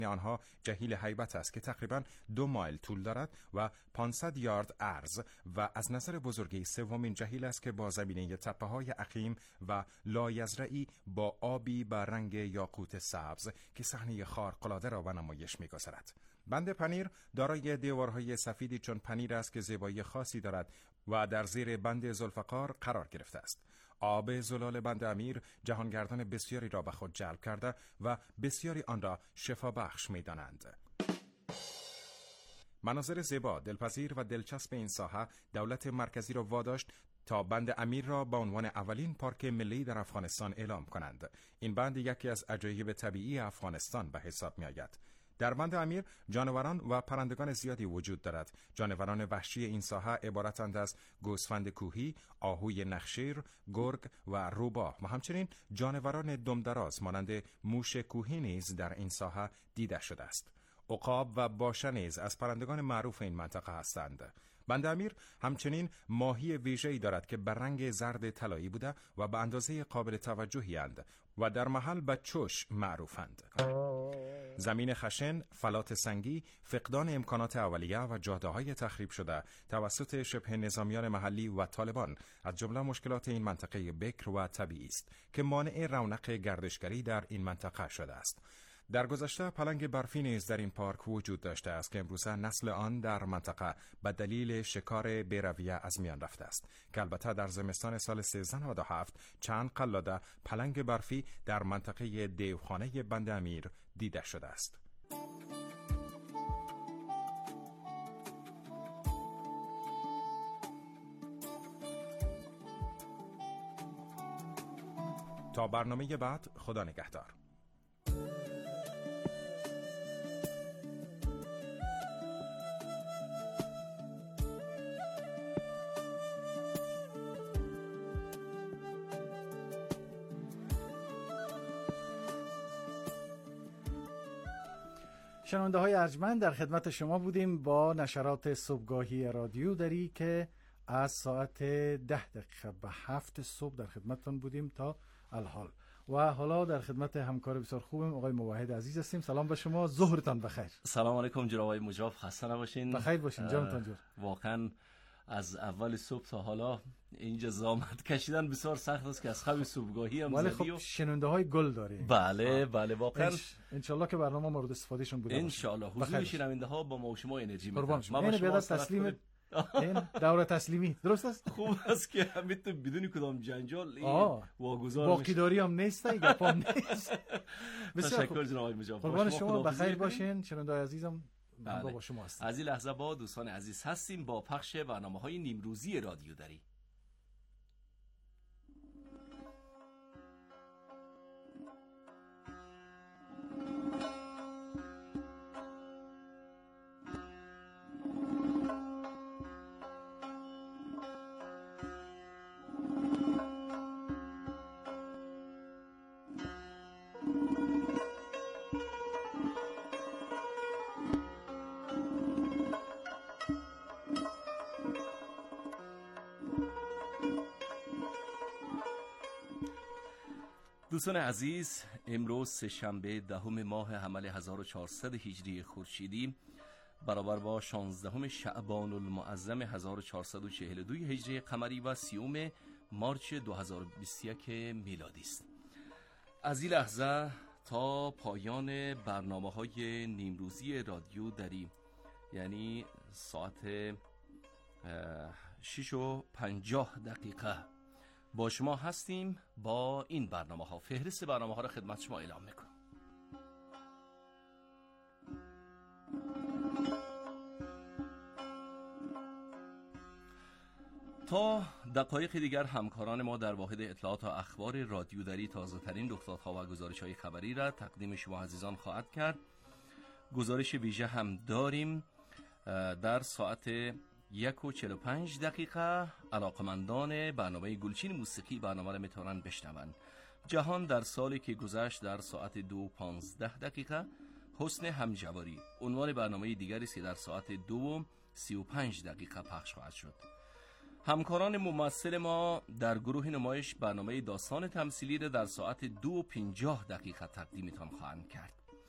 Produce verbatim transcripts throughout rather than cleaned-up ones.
آنها جهیل هیبت است که تقریباً دو مایل طول دارد و پانصد یارد عرض و از نظر بزرگی سومین جهیل است که با زمینه تپه‌های عقیم و لایزرعی با آبی به رنگ یاقوت سبز که صحنه خارق‌العاده را به نمایش می‌گذارد. بند پنیر دارای دیوارهای سفیدی چون پنیر است که زیبایی خاصی دارد و در زیر بند ذوالفقار قرار گرفته است. آب زلال بند امیر جهانگردان بسیاری را به خود جلب کرده و بسیاری آن را شفا بخش می دانند. مناظر زیبا، دلپذیر و دلچسب این ساحه دولت مرکزی را واداشت تا بند امیر را به عنوان اولین پارک ملی در افغانستان اعلام کنند. این بند یکی از عجایب طبیعی افغانستان به حساب می آید. در بند امیر جانوران و پرندگان زیادی وجود دارد. جانوران وحشی این ساحه عبارتند از گوسفند کوهی، آهوی نخشیر، گرگ و روباه و همچنین جانوران دمدراز مانند موش کوهی نیز در این ساحه دیده شده است. عقاب و باشه نیز از پرندگان معروف این منطقه هستند. بند امیر همچنین ماهی ویژه‌ای دارد که به رنگ زرد طلایی بوده و به اندازه قابل توجهی اند و در محل به چوش معروفند. زمین خشن، فلات سنگی، فقدان امکانات اولیه و جاده‌های تخریب شده توسط شبه نظامیان محلی و طالبان از جمله مشکلات این منطقه بکر و طبیعی است که مانع رونق گردشگری در این منطقه شده است. در گذشته پلنگ برفی نیز در این پارک وجود داشته است که امروزه نسل آن در منطقه به دلیل شکار بی‌رویه از میان رفته است که البته در زمستان سال سیزده نود و هفت چند قلاده پلنگ برفی در منطقه دیوخانه بند امیر دیده شده است. تا برنامه بعد، خدا نگهدار. شنونده های ارجمند، در خدمت شما بودیم با نشرات صبحگاهی رادیو دری که از ساعت ده دقیقه به هفت صبح در خدمتتان بودیم تا الحال و حالا در خدمت همکار بسیار خوبم آقای موحد عزیز هستیم. سلام به شما، ظهرتان بخیر. سلام علیکم جناب آقای مجاب، خسته نباشین. بخیر باشین جانتان جور. واقعا از اول صبح تا حالا اینجا زحمت کشیدن بسیار سخت است که از خواب صبحگاهی هم ولی زدی خب و شنونده های گل داریم. بله بله واقعا ان شاء الله که برنامه مورد استفادهشون بوده ان شاء الله حضور شنونده ها با ما و شما انرژی میدن. ما با شما تسلیم این دوره تسلیمی درست است. خوب است که همیشه بدون کدام جنجال این واگذار باقیداری هم نیست، گپام نیست. تشکر جناب آقای مجاب. قربان شما، بخیر باشین شنونده عزیزم. من با شما هستم. از این لحظه با دوستان عزیز هستیم با پخش برنامه‌های نیمروزی رادیو دری. دوستان عزیز، امروز سه‌شنبه دهم ماه حمل هزار و چهارصد هجری خورشیدی برابر با شانزدهم شعبان المعظم هزار و چهارصد و چهل و دو هجری قمری و سیوم مارچ دو هزار و بیست و یک میلادی است. از این لحظه تا پایان برنامه‌های نیمروزی رادیو دری، یعنی ساعت شش و پنجاه دقیقه با شما هستیم با این برنامه ها. فهرست برنامه ها را خدمت شما اعلام میکنم. تا دقایق دیگر همکاران ما در واحد اطلاعات و اخبار رادیو دری تازه ترین رخدادها و گزارش های خبری را تقدیم شما عزیزان خواهد کرد. گزارش ویژه هم داریم. در ساعت یک و چهل و پنج دقیقه علاقمندان برنامه گلچین موسیقی برنامه را میتونن بشنون. جهان در سالی که گذشت در ساعت دو و پانزده دقیقه. حسن همجواری عنوان برنامه دیگری است که در ساعت دو و سی و پنج دقیقه پخش خواهد شد. همکاران ممثل ما در گروه نمایش برنامه داستان تمثیلی را در ساعت دو و پنجاه دقیقه تقدیمتان خواهند کرد.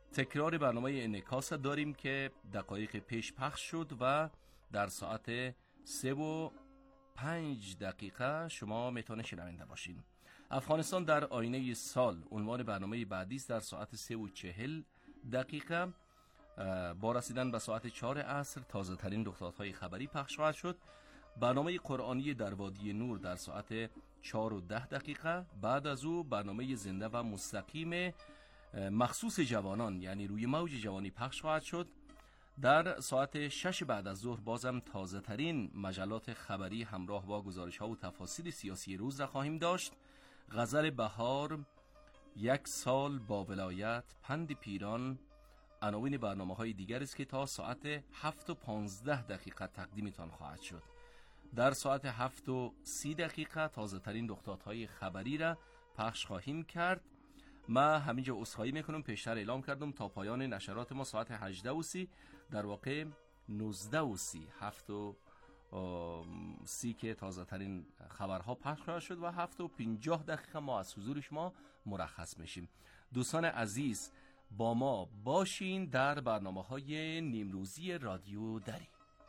تکرار برنامه انعکاس داریم که دقایق پیش پخش شد و در ساعت سه و پنج دقیقه شما میتونه شنونده باشین. افغانستان در آینه سال عنوان برنامه بعدی است. در ساعت سه و چهل دقیقه با رسیدن به ساعت چهار عصر تازه ترین رخدادهای خبری پخش خواهد شد. برنامه قرآنی در وادی نور در ساعت چهار و ده دقیقه. بعد از او برنامه زنده و مستقیم مخصوص جوانان یعنی روی موج جوانی پخش خواهد شد. در ساعت شش بعد از ظهر بازم تازه ترین مجلات خبری همراه با گزارش ها و تفاصیل سیاسی روز را خواهیم داشت. غزل بهار، یک سال با ولایت، پند پیران، عناوین برنامه های دیگر است که تا ساعت هفت و پانزده دقیقه تقدیمتان خواهد شد. در ساعت هفت و سی دقیقه تازه ترین رخدادهای خبری را پخش خواهیم کرد. ما همینجا عذرخواهی میکنم، پیشتر اعلام کردم تا پایان نشرات ما ساعت هجده و سی، در واقع نوزده و سی، هفت و سی که تازه ترین خبرها پخش خواهد شد و هفت و پنجاه دقیقه ما از حضور شما مرخص میشیم. دوستان عزیز با ما باشین در برنامه های نیمروزی رادیو دری.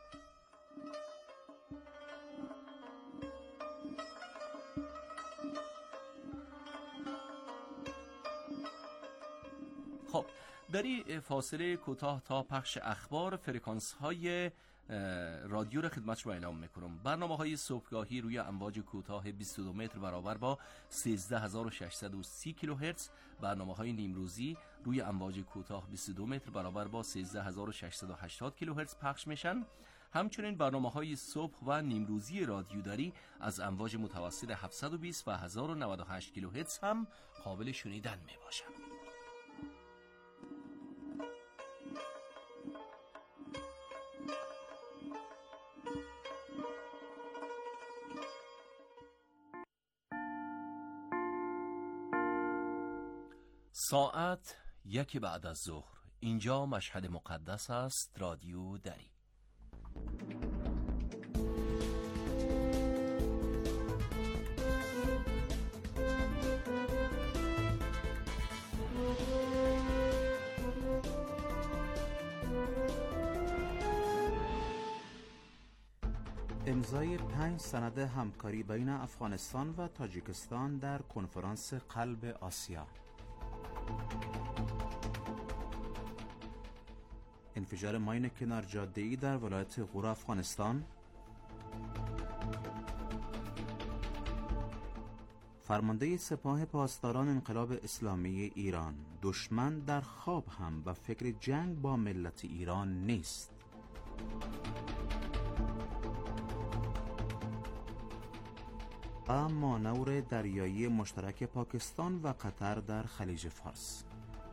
خب در این فاصله کوتاه تا پخش اخبار فرکانس های رادیو را خدمت شما اعلام میکنم. برنامه های صبحگاهی روی امواج کوتاه بیست و دو متر برابر با سیزده هزار و ششصد و سی کیلوهرتز، برنامه های نیمروزی روی امواج کوتاه بیست و دو متر برابر با سیزده هزار و ششصد و هشتاد کیلوهرتز پخش میشن. همچنین برنامه های صبح و نیمروزی رادیو دری از امواج متوسط هفتصد و بیست و هزار و نود و هشت کیلوهرتز هم قابل شنیدن می باشند. ساعت یک بعد از ظهر، اینجا مشهد مقدس است، رادیو دری. امضای پنج سند همکاری بین افغانستان و تاجیکستان در کنفرانس قلب آسیا. انفجار ماین کنار جاده‌ای در ولایت غور افغانستان. فرمانده سپاه پاسداران انقلاب اسلامی ایران: دشمن در خواب هم به فکر جنگ با ملت ایران نیست. و مانور دریایی مشترک پاکستان و قطر در خلیج فارس.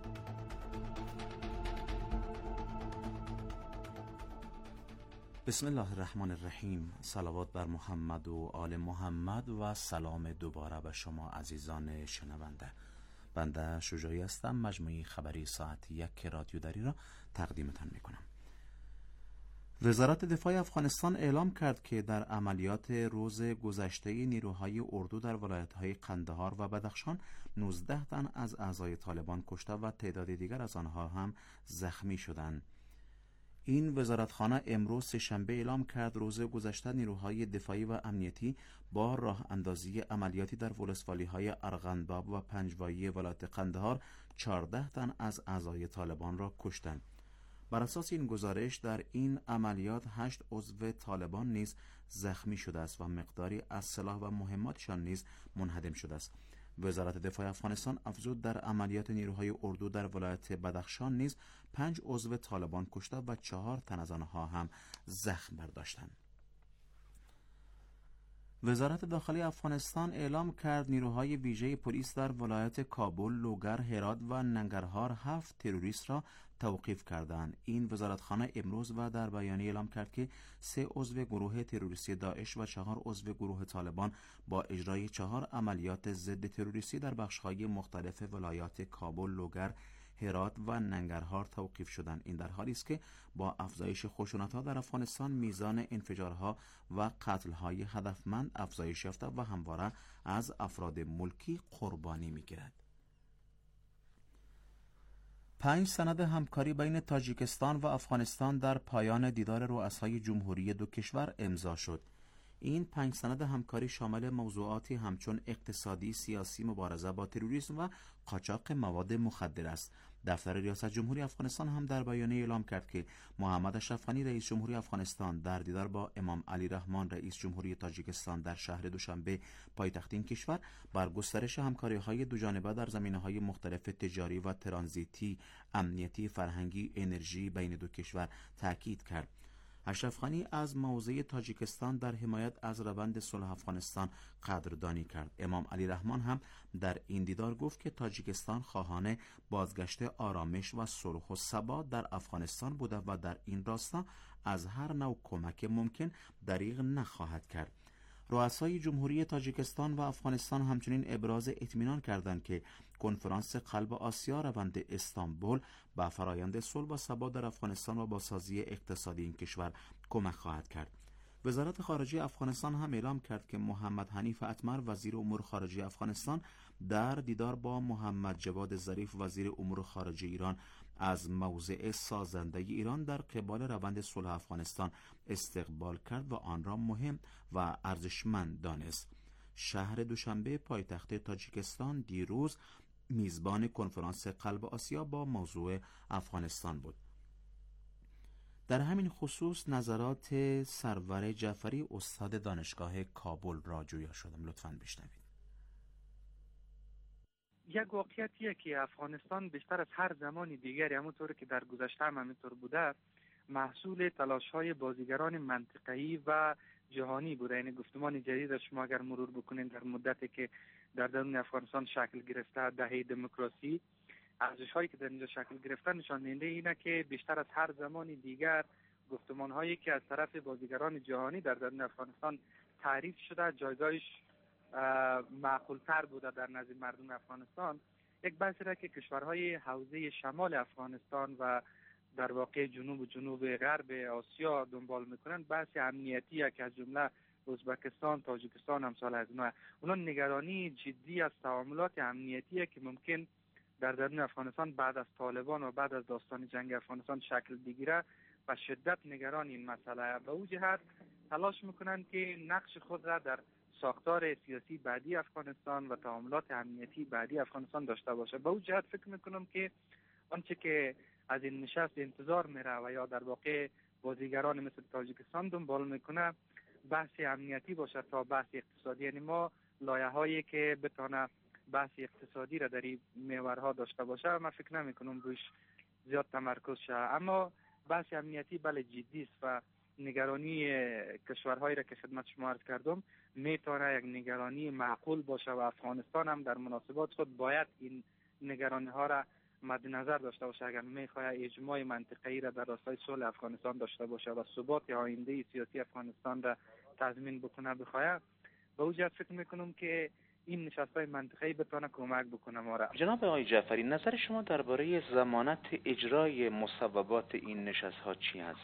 بسم الله الرحمن الرحیم. صلوات بر محمد و آل محمد و سلام دوباره به شما عزیزان شنونده. بنده شجاعی هستم. مجموعه خبری ساعت یک رادیو دری را تقدیمتان میکنم. وزارت دفاع افغانستان اعلام کرد که در عملیات روز گذشته نیروهای اردو در ولایت‌های قندهار و بدخشان نوزده تن از اعضای طالبان کشته و تعداد دیگر از آنها هم زخمی شدند. این وزارتخانه امروز سه‌شنبه اعلام کرد روز گذشته نیروهای دفاعی و امنیتی با راه اندازی عملیاتی در ولسوالی‌های ارغنداب و پنجوایی ولایت قندهار چهارده تن از اعضای طالبان را کشتند. بر اساس این گزارش در این عملیات هشت عضو طالبان نیز زخمی شده است و مقداری از سلاح و مهماتشان نیز منهدم شده است. وزارت دفاع افغانستان افزود در عملیات نیروهای اردو در ولایت بدخشان نیز پنج عضو طالبان کشته و چهار تن از آنها هم زخم برداشتند. وزارت داخلی افغانستان اعلام کرد نیروهای ویژه پلیس در ولایت کابل، لوگر، هرات و ننگرهار هفت تروریست را توقیف کردند. این وزارتخانه امروز و در بیانیه اعلام کرد که سه عضو گروه تروریستی داعش و چهار عضو گروه طالبان با اجرای چهار عملیات ضد تروریستی در بخش‌های مختلف ولایات کابل، لوگر، هرات و ننگرهار توقیف شدند. این در حالی است که با افزایش خشونت‌ها در افغانستان میزان انفجارها و قتل‌های هدفمند افزایش یافته و همواره از افراد ملکی قربانی می‌گیرد. پنج سند همکاری بین تاجیکستان و افغانستان در پایان دیدار رؤسای جمهوری دو کشور امضا شد. این پنج سند همکاری شامل موضوعاتی همچون اقتصادی، سیاسی، مبارزه با تروریسم و قاچاق مواد مخدر است. دفتر ریاست جمهوری افغانستان هم در بیانیه اعلام کرد که محمد اشرف غنی رئیس جمهوری افغانستان در دیدار با امام علی رحمان رئیس جمهوری تاجیکستان در شهر دوشنبه پایتخت این کشور بر گسترش همکاری‌های دوجانبه در زمینه‌های مختلف تجاری و ترانزیتی، امنیتی، فرهنگی، انرژی بین دو کشور تاکید کرد. اشرف غنی از موضع تاجیکستان در حمایت از روند صلح افغانستان قدردانی کرد. امام علی رحمان هم در این دیدار گفت که تاجیکستان خواهان بازگشت آرامش و صلح و ثبات در افغانستان بوده و در این راستا از هر نوع کمک ممکن دریغ نخواهد کرد. رؤسای جمهوری تاجیکستان و افغانستان همچنین ابراز اطمینان کردند که کنفرانس قلب آسیا روند استانبول به فرایند صلح و ثبات در افغانستان و بازسازی اقتصادی این کشور کمک خواهد کرد. وزارت خارجه افغانستان هم اعلام کرد که محمد حنیف اتمر وزیر امور خارجه افغانستان در دیدار با محمد جواد ظریف وزیر امور خارجه ایران از موضع سازنده ایران در قبال روند صلح افغانستان استقبال کرد و آن را مهم و ارزشمند دانست. شهر دوشنبه پایتخت تاجیکستان دیروز میزبان کنفرانس قلب آسیا با موضوع افغانستان بود. در همین خصوص نظرات سرور جعفری استاد دانشگاه کابل را جویا شدم. لطفاً بشنوید. یک واقعیتیه که افغانستان بیشتر از هر زمانی دیگری همونطور که در گذشته هم همینطور بوده محصول تلاش‌های بازیگران منطقه‌ای و جهانی بوده. یعنی گفتمان جدید شما اگر مرور بکنین در مدتی که در درون افغانستان شکل گرفته، دهه دموکراسی، ارزش‌هایی که در اینجا شکل گرفته نشان دهنده اینه که بیشتر از هر زمانی دیگر گفتمان‌هایی که از طرف بازیگران جهانی در درون افغانستان تعریف شده جایگاهش معقول‌تر بوده در نزد مردم افغانستان. یک بحثی را که کشورهای حوزه شمال افغانستان و در واقع جنوب و جنوب غرب آسیا دنبال میکنن بحث امنیتیه که از جمله ازبکستان، تاجیکستان امثال از اینا، اونا نگرانی جدی از تعاملات امنیتیه که ممکن در درون افغانستان بعد از طالبان و بعد از داستان جنگ افغانستان شکل بگیره و شدت نگران این مسئله. به وجه جهت تلاش میکنن که نقش خود را در ساختار سیاسی بعدی افغانستان و تعاملات امنیتی بعدی افغانستان داشته باشه. به وجه جهت فکر میکنم که آنچه که از این نشست انتظار میره و یا در واقع بازیگران مثل تاجیکستان دنبال میکنه بحث امنیتی باشه تا بحث اقتصادی. یعنی ما لایه‌هایی که بتونه بحث اقتصادی را در این محورها داشته باشه من فکر نمیکنم روش زیاد تمرکز شه، اما بحث امنیتی بله جدی است و نگرانی کشورهایی را که خدمت شما عرض کردم میتونه یک نگرانی معقول باشه و افغانستان هم در مناسبات خود باید این نگرانی ها را مد نظر داشته باشه اگر میخواد اجماع منطقه‌ای را در راستای صلح افغانستان داشته باشه و ثبات آینده سیاسی افغانستان را تضمین بکنه بخواد. به وجه فکر میکنم که این نشست‌های منطقه‌ای بتونه کمک بکنه ما را. جناب آقای جعفری، نظر شما درباره ضمانت اجرای مصوبات این نشست‌ها چی است؟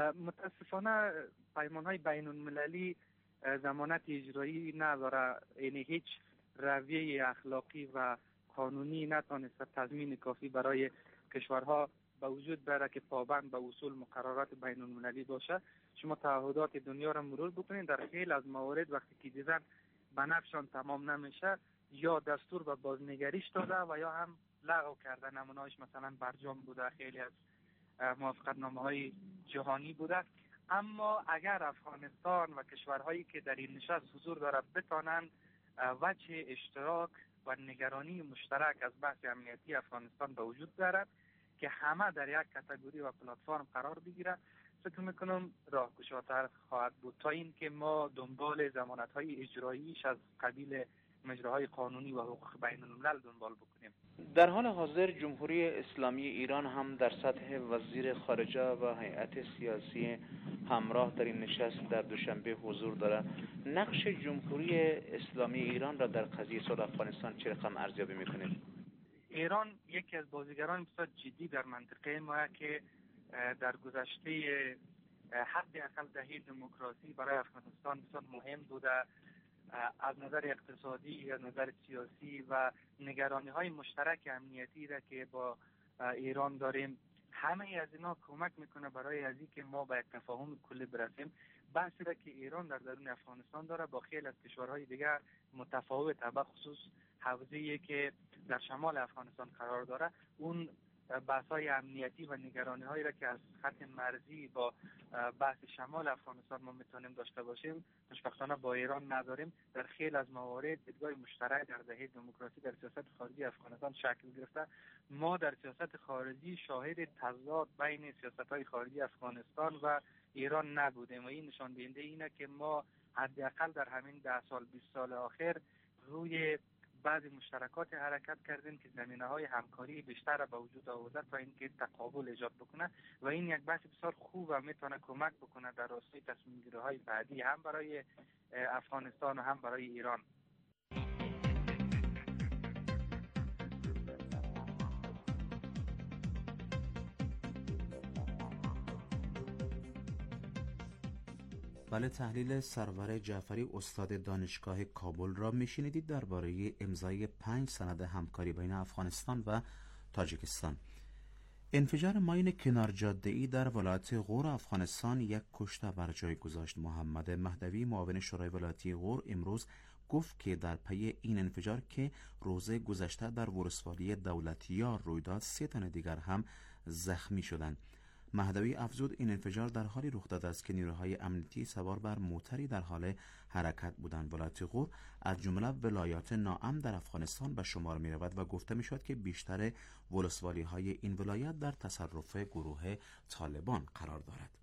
متاسفانه پیمان‌های بین‌المللی ضمانت اجرایی نداره، یعنی هیچ رویه اخلاقی و قانونی نتونست تضمین کافی برای کشورها به وجود بیاره که پابند به اصول مقررات بین‌المللی باشه. شما تعهدات دنیا را مرور بکنید، در خیلی از موارد وقتی که دیدن بنفشان تمام نمیشه یا دستور به بازنگریش داده و یا هم لغو کرده. نمونه‌اش مثلا برجام بوده، خیلی از موافقتنامه‌های جهانی بوده. اما اگر افغانستان و کشورهایی که در این نشست حضور داره بتانند وجه اشتراک و نگرانی مشترک از بحث امنیتی افغانستان به وجود دارد که همه در یک کاتگوری و پلتفرم قرار بگیره، فکر میکنم راهگشاتر خواهد بود تا این که ما دنبال ضمانت‌های اجراییش از قبیل مجراهای قانونی و حقوق بین الملل دنبال بکنیم. در حال حاضر جمهوری اسلامی ایران هم در سطح وزیر خارجه و هیئت سیاسی همراه در این نشست در دوشنبه حضور دارد. نقش جمهوری اسلامی ایران را در قضیه صلح افغانستان چه رقم ارزیابی میکنید؟ ایران یکی از بازیگران بسیار جدی در منطقه ما که در گذشته حداقل دهه دموکراسی برای افغانستان بسیار مهم بوده، از نظر اقتصادی، از نظر سیاسی و نگرانی های مشترک امنیتی را که با ایران داریم. همه از اینا کمک میکنه برای از اینکه ما به تفاهم کلی برسیم. بحثی را که ایران در درون افغانستان داره با خیلی از کشورهای دیگر متفاوت، به خصوص حوزه‌ای که در شمال افغانستان قرار داره، اون بحث‌های امنیتی و نگرانی‌هایی را که از خط مرزی با بحث شمال افغانستان ما میتونیم داشته باشیم، خوشبختانه با ایران نداریم. در خیلی از موارد دیدگاه مشترک در دهه دموکراسی در سیاست خارجی افغانستان شکل گرفته. ما در سیاست خارجی شاهد تضاد بین سیاست‌های خارجی افغانستان و ایران نبودیم و این نشان دهنده اینه که ما حداقل در همین ده سال بیست سال آخر روی بعضی مشترکات حرکت کردیم که زمینه‌های همکاری بیشتر را به وجود آورده تا اینکه تقابل ایجاد بکنه و این یک بحث بسیار خوب و میتونه کمک بکنه در راستای تصمیم گیری‌های بعدی هم برای افغانستان و هم برای ایران. بله، تحلیل سرور جعفری استاد دانشگاه کابل را میشنیدید درباره امضای پنج سند همکاری بین افغانستان و تاجیکستان. انفجار ماین کنار جاده‌ای در ولایت غور افغانستان یک کشته بر جای گذاشت. محمد مهدوی معاون شورای ولایتی غور امروز گفت که در پی این انفجار که روز گذشته در ولسوالی دولتیار روی داد، سه تن دیگر هم زخمی شدند. مهدوی افزود این انفجار در حالی رخ داده است که نیروهای امنیتی سوار بر موتری در حال حرکت بودند. ولایت غور از جمله ولایات ناامن در افغانستان به شمار می رود و گفته می شود که بیشتر ولسوالی های این ولایت در تصرف گروه طالبان قرار دارد.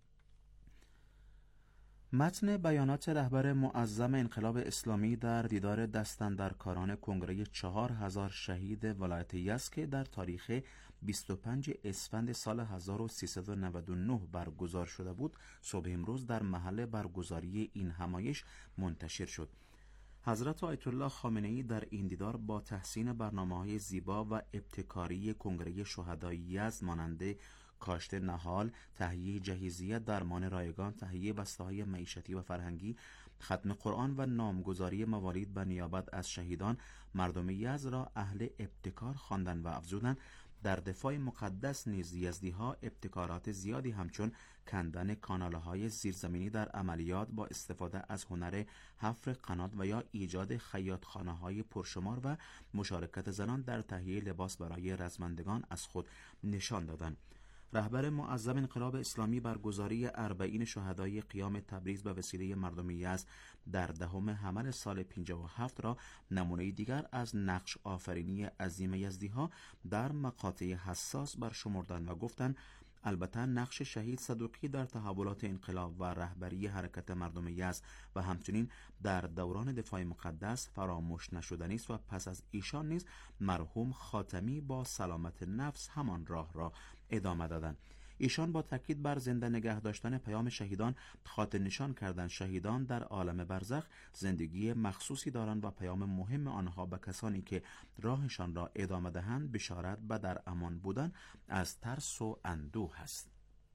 متن بیانات رهبر معظم انقلاب اسلامی در دیدار دستاندرکاران کنگره چهار هزار شهید ولایت یزد که در تاریخ بیست و پنج اسفند سال هزار و سیصد و نود و نه برگزار شده بود، صبح امروز در محل برگزاری این همایش منتشر شد. حضرت آیت الله خامنه‌ای در این دیدار با تحسین برنامه‌های زیبا و ابتکاری کنگره شهدای یزد مانند کاشت نهال، تهیه جهیزیه، درمان رایگان، تهیه بسته‌های معیشتی و فرهنگی، ختم قرآن و نامگذاری موالید به نیابت از شهیدان، مردم یزد را اهل ابتکار خواندند و افزودند در دفاع مقدس نیز یزدی‌ها ابتکارات زیادی همچون کندن کانال‌های زیرزمینی در عملیات با استفاده از هنر حفر قنات و یا ایجاد خیاطخانه‌های پرشمار و مشارکت زنان در تهیه لباس برای رزمندگان از خود نشان دادند. رهبر معظم انقلاب اسلامی برگزاری اربعین شهدای قیام تبریز به وسیله مردم یزد در دهم حمل سال پنجاه و هفت را نمونه دیگر از نقش آفرینی عظیم یزدی‌ها در مقاطع حساس برشمردند و گفتند البته نقش شهید صدوقی در تحولات انقلاب و رهبری حرکت مردم یزد و همچنین در دوران دفاع مقدس فراموش نشدنی است و پس از ایشان نیز مرحوم خاتمی با سلامت نفس همان راه را ادامه دادند. ایشان با تاکید بر زنده نگه داشتن پیام شهیدان خاطر نشان کردند شهیدان در عالم برزخ زندگی مخصوصی دارند و پیام مهم آنها به کسانی که راهشان را ادامه دهند بشارت به در امان بودن از ترس و اندوه است.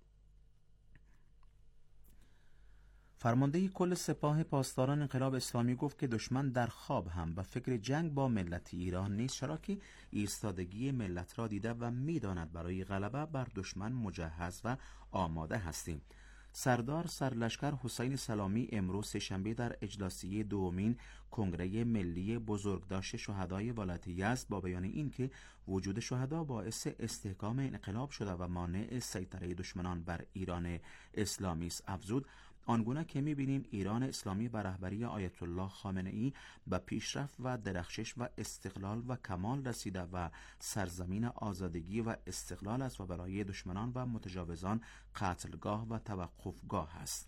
فرمانده کل سپاه پاسداران انقلاب اسلامی گفت که دشمن در خواب هم به فکر جنگ با ملت ایران نیست، چرا که ایستادگی ملت را دیده و می‌داند برای غلبه بر دشمن مجهز و آماده هستیم. سردار سرلشکر حسین سلامی امروز سه‌شنبه در اجلاسیه دومین کنگره ملی بزرگداشت شهدای ولایت یزد با بیان اینکه وجود شهدا باعث استحکام انقلاب شده و مانع سیطره دشمنان بر ایران اسلامی است افزود آنگونه که می‌بینیم ایران اسلامی به رهبری آیت الله خامنه‌ای به پیشرفت و درخشش و استقلال و کمال رسیده و سرزمین آزادگی و استقلال است و برای دشمنان و متجاوزان قتلگاه و توقفگاه است.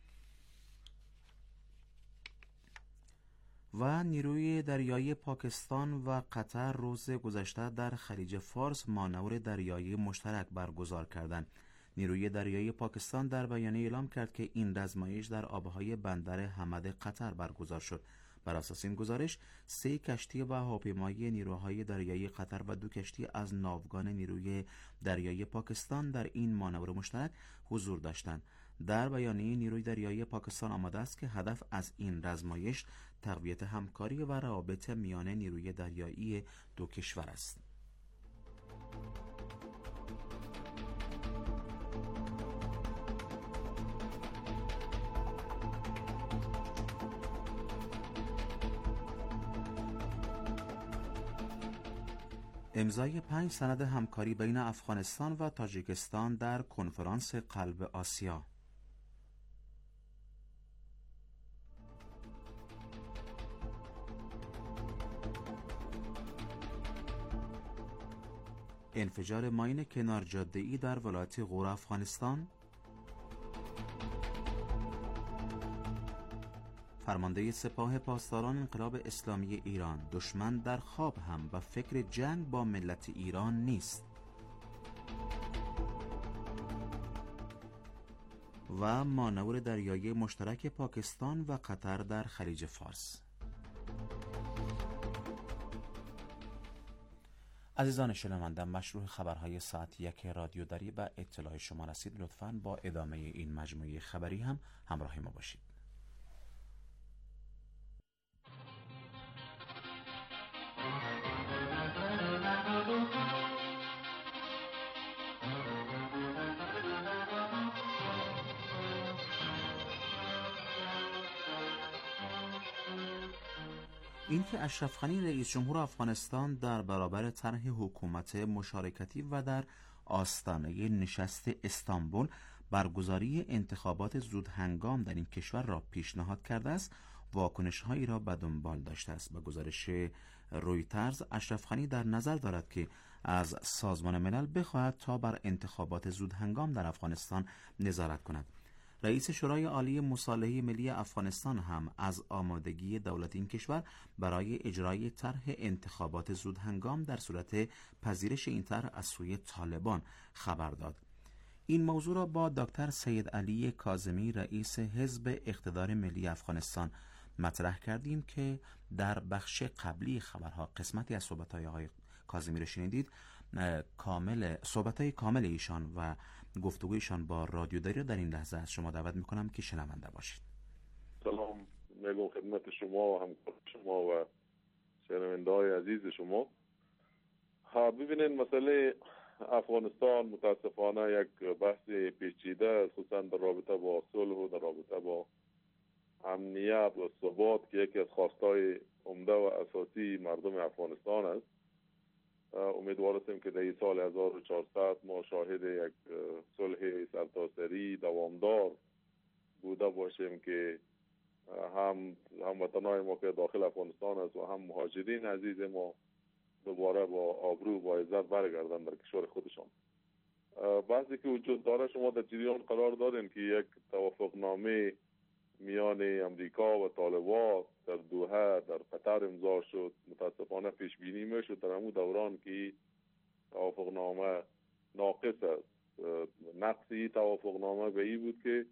و نیروی دریایی پاکستان و قطر روز گذشته در خلیج فارس مانور دریایی مشترک برگزار کردند. نیروی دریایی پاکستان در بیانیه اعلام کرد که این رزمایش در آبهای بندر حمد قطر برگزار شد. بر اساس این گزارش سه کشتی و هواپیمای نیروهای دریایی قطر و دو کشتی از ناوگان نیروی دریایی پاکستان در این مانور مشترک حضور داشتند. در بیانیه نیروی دریایی پاکستان آمده است که هدف از این رزمایش تقویت همکاری و روابط میان نیروی دریایی دو کشور است. امضای پنج سند همکاری بین افغانستان و تاجیکستان در کنفرانس قلب آسیا. انفجار ماین کنار جاده‌ای در ولایت غور افغانستان. فرمانده سپاه پاسداران انقلاب اسلامی ایران: دشمن در خواب هم و فکر جنگ با ملت ایران نیست. و مانور دریایی مشترک پاکستان و قطر در خلیج فارس. عزیزان شنونده، مشروع خبرهای ساعت یک رادیو دری به اطلاع شما رسید. لطفاً با ادامه این مجموعه خبری هم همراه ما باشید. اینکه اشرف غنی رئیس جمهور افغانستان در برابر طرح حکومت مشارکتی و در آستانه نشست استانبول برگزاری انتخابات زود هنگام در این کشور را پیشنهاد کرده است، واکنش‌هایی را به دنبال داشته است. به گزارش رویترز، اشرف غنی در نظر دارد که از سازمان ملل بخواهد تا بر انتخابات زود هنگام در افغانستان نظارت کند. رئیس شورای عالی مصالحه ملی افغانستان هم از آمادگی دولت این کشور برای اجرای طرح انتخابات زود هنگام در صورت پذیرش این طرح از سوی طالبان خبر داد. این موضوع را با دکتر سید علی کاظمی رئیس حزب اقتدار ملی افغانستان مطرح کردیم که در بخش قبلی خبرها قسمتی از صحبت‌های آقای کاظمی را شنیدید. کامل صحبت‌های کامل ایشان و گفتگویشان با رادیو دری در این لحظه از شما دعوت میکنم که شنونده باشید. سلام میگم خدمت شما و همکار شما و شنونده های عزیز شما. ها ببینید، مسئله افغانستان متاسفانه یک بحث پیچیده است، خصوصا در رابطه با صلح و در رابطه با امنیت و ثبات که یکی از خواستهای عمده و اساسی مردم افغانستان است. امیدوار هستیم که در سال هزار و چهارصد ما شاهد یک صلح سرتاسری دوامدار بوده باشیم که هم هموطنان ما که داخل افغانستان است و هم مهاجرین عزیز ما دوباره با آبرو و عزت برگردن در کشور خودشان. بعضی که وجود داره، شما در جریان قرار دادین که یک توافقنامه میان امریکا و طالبان در دوحه در قطر امضا شد. متاسفانه پیش بینی میشد در همون دوران که توافقنامه ناقص است. نقصی توافقنامه به این بود که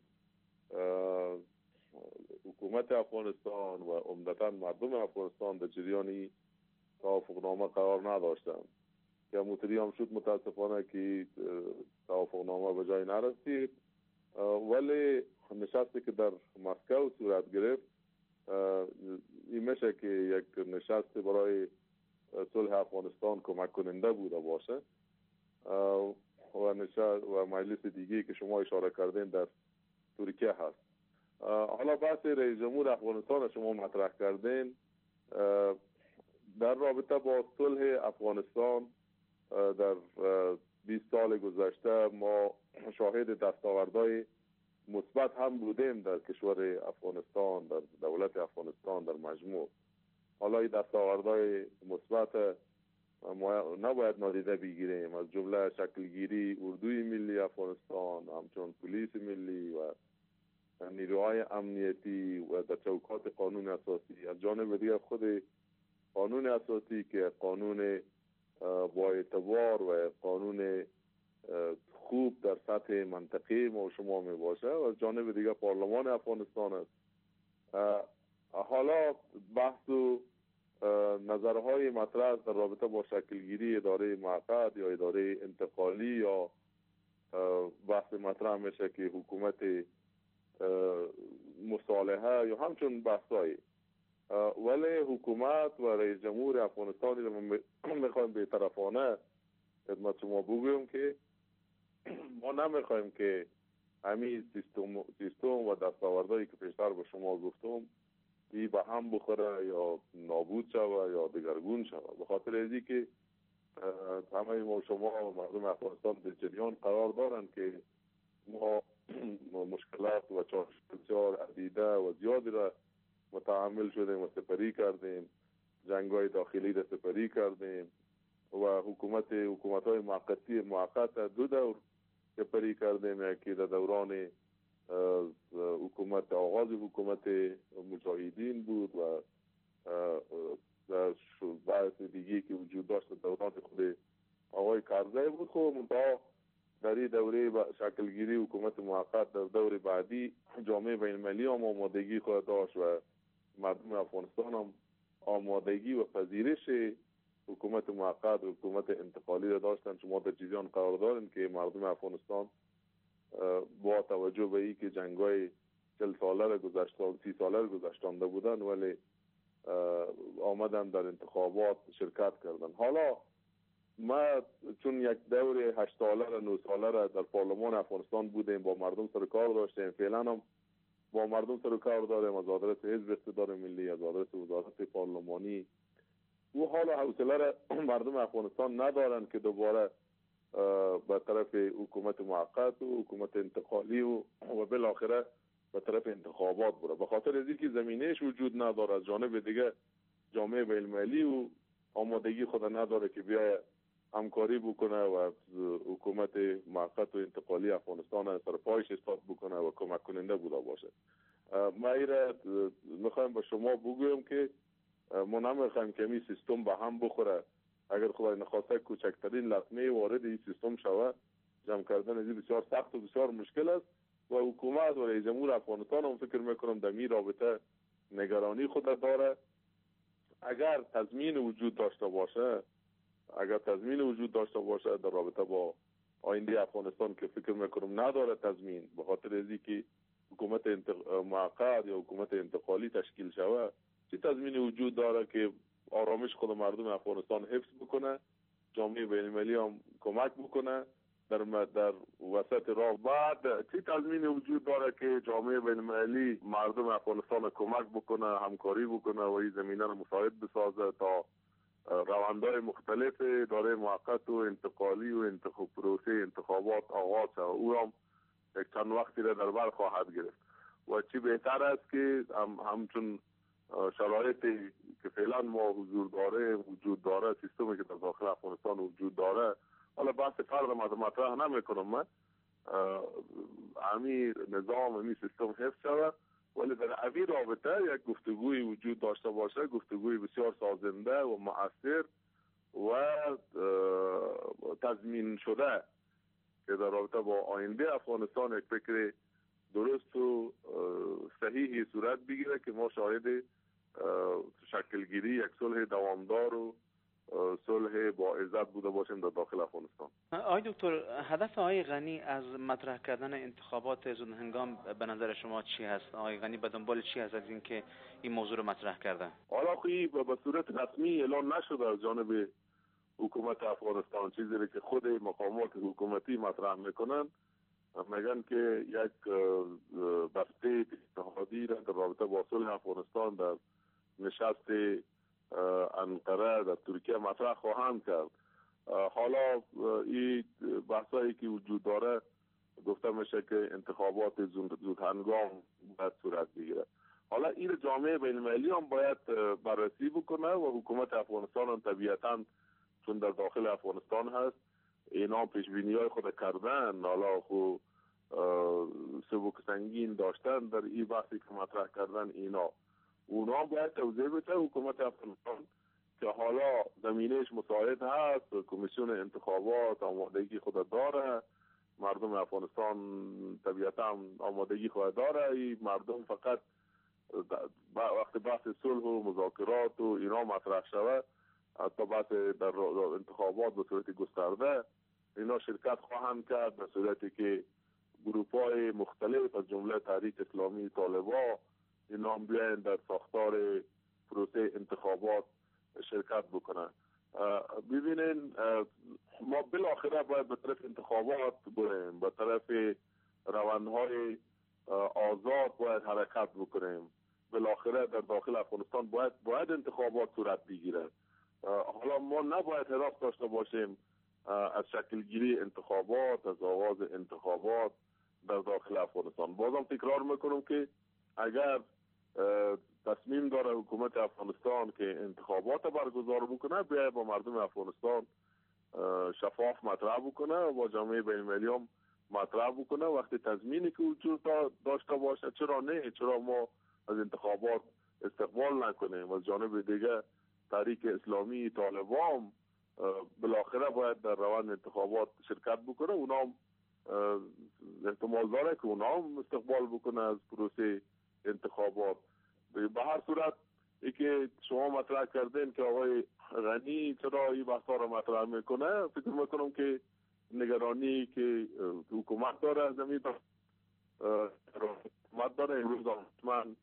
حکومت افغانستان و عمدتاً مردم افغانستان در جریان توافقنامه قرار نداشتند. که متری هم شد متاسفانه که توافقنامه به جای نرسید، ولی نشستی که در مسکو صورت گرفت این میشه که یک نشست برای صلح افغانستان کمک کننده بوده باشه. و نشست و مجلس دیگه که شما اشاره کردین در ترکیه هست. حالا بحث رئیس جمهور افغانستان شما مطرح کردین در رابطه با صلح افغانستان. در بیست سال گذشته ما شاهد دستاوردهای مثبت هم بودیم در کشور افغانستان، در دولت افغانستان در مجموع. حالا این دستاوردهای مثبت ما نباید نادیده بگیریم، از جمله شکلگیری اردوی ملی افغانستان، همچون پلیس ملی و نیروهای امنیتی و در چوکات قانون اساسی. از جانب دیگر خود قانون اساسی که قانون با اعتبار و قانون خوب در سطح منطقه ما و شما می باشه و از جانب دیگر پارلمان افغانستان است. حالا بحث و نظرهای مطرح در رابطه با شکلگیری اداره معقد یا اداره انتقالی یا بحث مطرح میشه که حکومت مصالحه یا همچون بحثایی، ولی حکومت و رئیس جمهور افغانستانی رو میخوایم به طرفانه خدمت شما بگویم که ما نمیخوایم که همین سیستم سیستم و دستاوردهایی که پیشتر به شما گفتم ای به هم بخوره یا نابود شوه یا دگرگون شوه. به خاطر ازی که همه ما شما و مردم افغانستان در جریان قرار دارند که ما مشکلات و چالش بسیار عدیده و زیادی را متحمل شدیم و سپری کردیم، جنگ‌های داخلی را سپری کردیم و حکومت حکومت های موقتی موقت دو دور سپری کردیم که در دوران حکومت آغاز حکومت مجاهدین بود و در بعض دیگه که وجود داشت دوران خود آقای کرزی بود. خب منتها در این دوره شکلگیری حکومت موقت در دور بعدی جامعه بین المللی هم آمادگی خود داشت و مردم افغانستان هم آمادگی و پذیرش حکومت موقت و حکومت انتقالی را داشتن. شما در جریان قرار دارین که مردم افغانستان با توجه به این که جنگ‌های چهل ساله را گذشته سی ساله را گذشتانده بودن ولی آمدن در انتخابات شرکت کردن. حالا ما چون یک دور هشت ساله را نه ساله را در پارلمان افغانستان بودیم، با مردم سر کار داشتیم، فعلا هم با مردم سر کار داریم از آدرس حزب اقتدار ملی، از آدرس وزارت پارلمانی و حالا حوصله را مردم افغانستان ندارن که دوباره به طرف حکومت موقت و حکومت انتقالی و, و بالاخره به طرف انتخابات بره. به خاطر از اینکه زمینهش وجود نداره، از جانب دیگه جامعه بین المللی و آمادگی خود نداره که بیای همکاری بکنه و حکومت موقت و انتقالی افغانستان سر پایش استاد بکنه و کمک کننده بوده باشه. ما ایره میخوایم به شما بگویم که ما نمیخوایم که این سیستم به هم بخوره. اگر خدای نخواسته کوچکترین لطمه وارد این سیستم شود، جمع کردن از بسیار سخت و بسیار مشکل است و حکومت و رئیس جمهور افغانستان هم فکر میکنم در این رابطه نگرانی خود داره. اگر تضمین وجود داشته باشه اگر تضمین وجود داشته باشه در رابطه با آینده افغانستان که فکر میکنم نداره تضمین، به خاطر از اینکه حکومت انتق... موقت یا حکومت انتقالی تشکیل شود، چه تضمین وجود داره که آرامش خود مردم افغانستان حفظ بکنه، جامعه بین المللی هم کمک بکنه در در وسط راه. بعد چه تضمین وجود داره که جامعه بین المللی مردم افغانستان کمک بکنه، همکاری بکنه و این زمینه رو مساعد بسازه تا روندهای مختلف داره موقت و انتقالی و انتخاب پروسه انتخابات آغاز شد. او هم یک چند وقتی را در بر خواهد گرفت و چی بهتر است که هم همچون شرایطی که فعلا ما حضور داره وجود داره، سیستمی که در داخل افغانستان وجود داره، حالا بحث فرق مطرح نمی کنم من، همین نظام همین سیستم حفظ شود ولی در اوی رابطه یک گفتگوی وجود داشته باشه، گفتگوی بسیار سازنده و مؤثر و تضمین شده که در رابطه با آینده افغانستان یک فکر درست و صحیحی صورت بگیره که ما شاهد شکلگیری یک صلح دوامدار و صلح با عزت بوده باشیم در داخل افغانستان. آقای دکتر، هدف آقای غنی از مطرح کردن انتخابات زود هنگام به نظر شما چی هست؟ آقای غنی به دنبال چی هست از اینکه این موضوع رو مطرح کردن؟ حالا خویی به صورت رسمی اعلان نشده از جانب حکومت افغانستان، چیزی که خود مقامات حکومتی مطرح میکنن، میگن که یک دسته اتحادی را در رابطه با صلح افغانستان در نشست انقره در ترکیه مطرح خواهند کرد. حالا این بحثایی که وجود داره گفته میشه که انتخابات زود هنگام باید صورت بگیره. حالا این جامعه بین المللی هم باید بررسی بکنه و حکومت افغانستان هم طبیعتاً چون در داخل افغانستان هست اینا پیشبینی های خود کردن، حالا خود سبک سنگین داشتن در این بحثی که مطرح کردن اینا، اونا باید توضیح بده حکومت افغانستان که حالا زمینهش مساعد هست، کمیسیون انتخابات آمادگی خود داره، مردم افغانستان طبیعتا آمادگی خود داره، این مردم فقط وقت بحث صلح و مذاکرات و اینا مطرح شود، حتی بحث در انتخابات به صورت گسترده اینا شرکت خواهند کرد، به صورتی که گروپ‌های مختلف از جمله تحریک اسلامی طالبان اینا هم بیاین در ساختار پروسه انتخابات شرکت بکنن. ببینین ما بالاخره باید به طرف انتخابات بریم، به طرف روندهای آزاد باید حرکت بکنیم. بالاخره در داخل افغانستان باید باید انتخابات صورت بگیره. حالا ما نباید حراس داشته باشیم از شکلگیری انتخابات، از آغاز انتخابات در داخل افغانستان. بازم تکرار میکنم که اگر تصمیم داره حکومت افغانستان که انتخابات برگزار بکنه، بیاید با مردم افغانستان شفاف مطرح بکنه و با جامعه بین المللی هم مطرح بکنه. وقتی تضمینی که وجود داشته باشه، چرا نه؟ چرا ما از انتخابات استقبال نکنیم؟ از جانب دیگه تحریک اسلامی طالبان بالاخره باید در روند انتخابات شرکت بکنه. اونا هم احتمال داره که اونا هم استقبال بکنه از پروسه انتخابات. به هر صورت ای که شما مطرح کردین که آقای غنی چرا این بحثا رو مطرح میکنه، فکر میکنم که نگرانی که حکومت داره از زمین حکومت داره. امروز من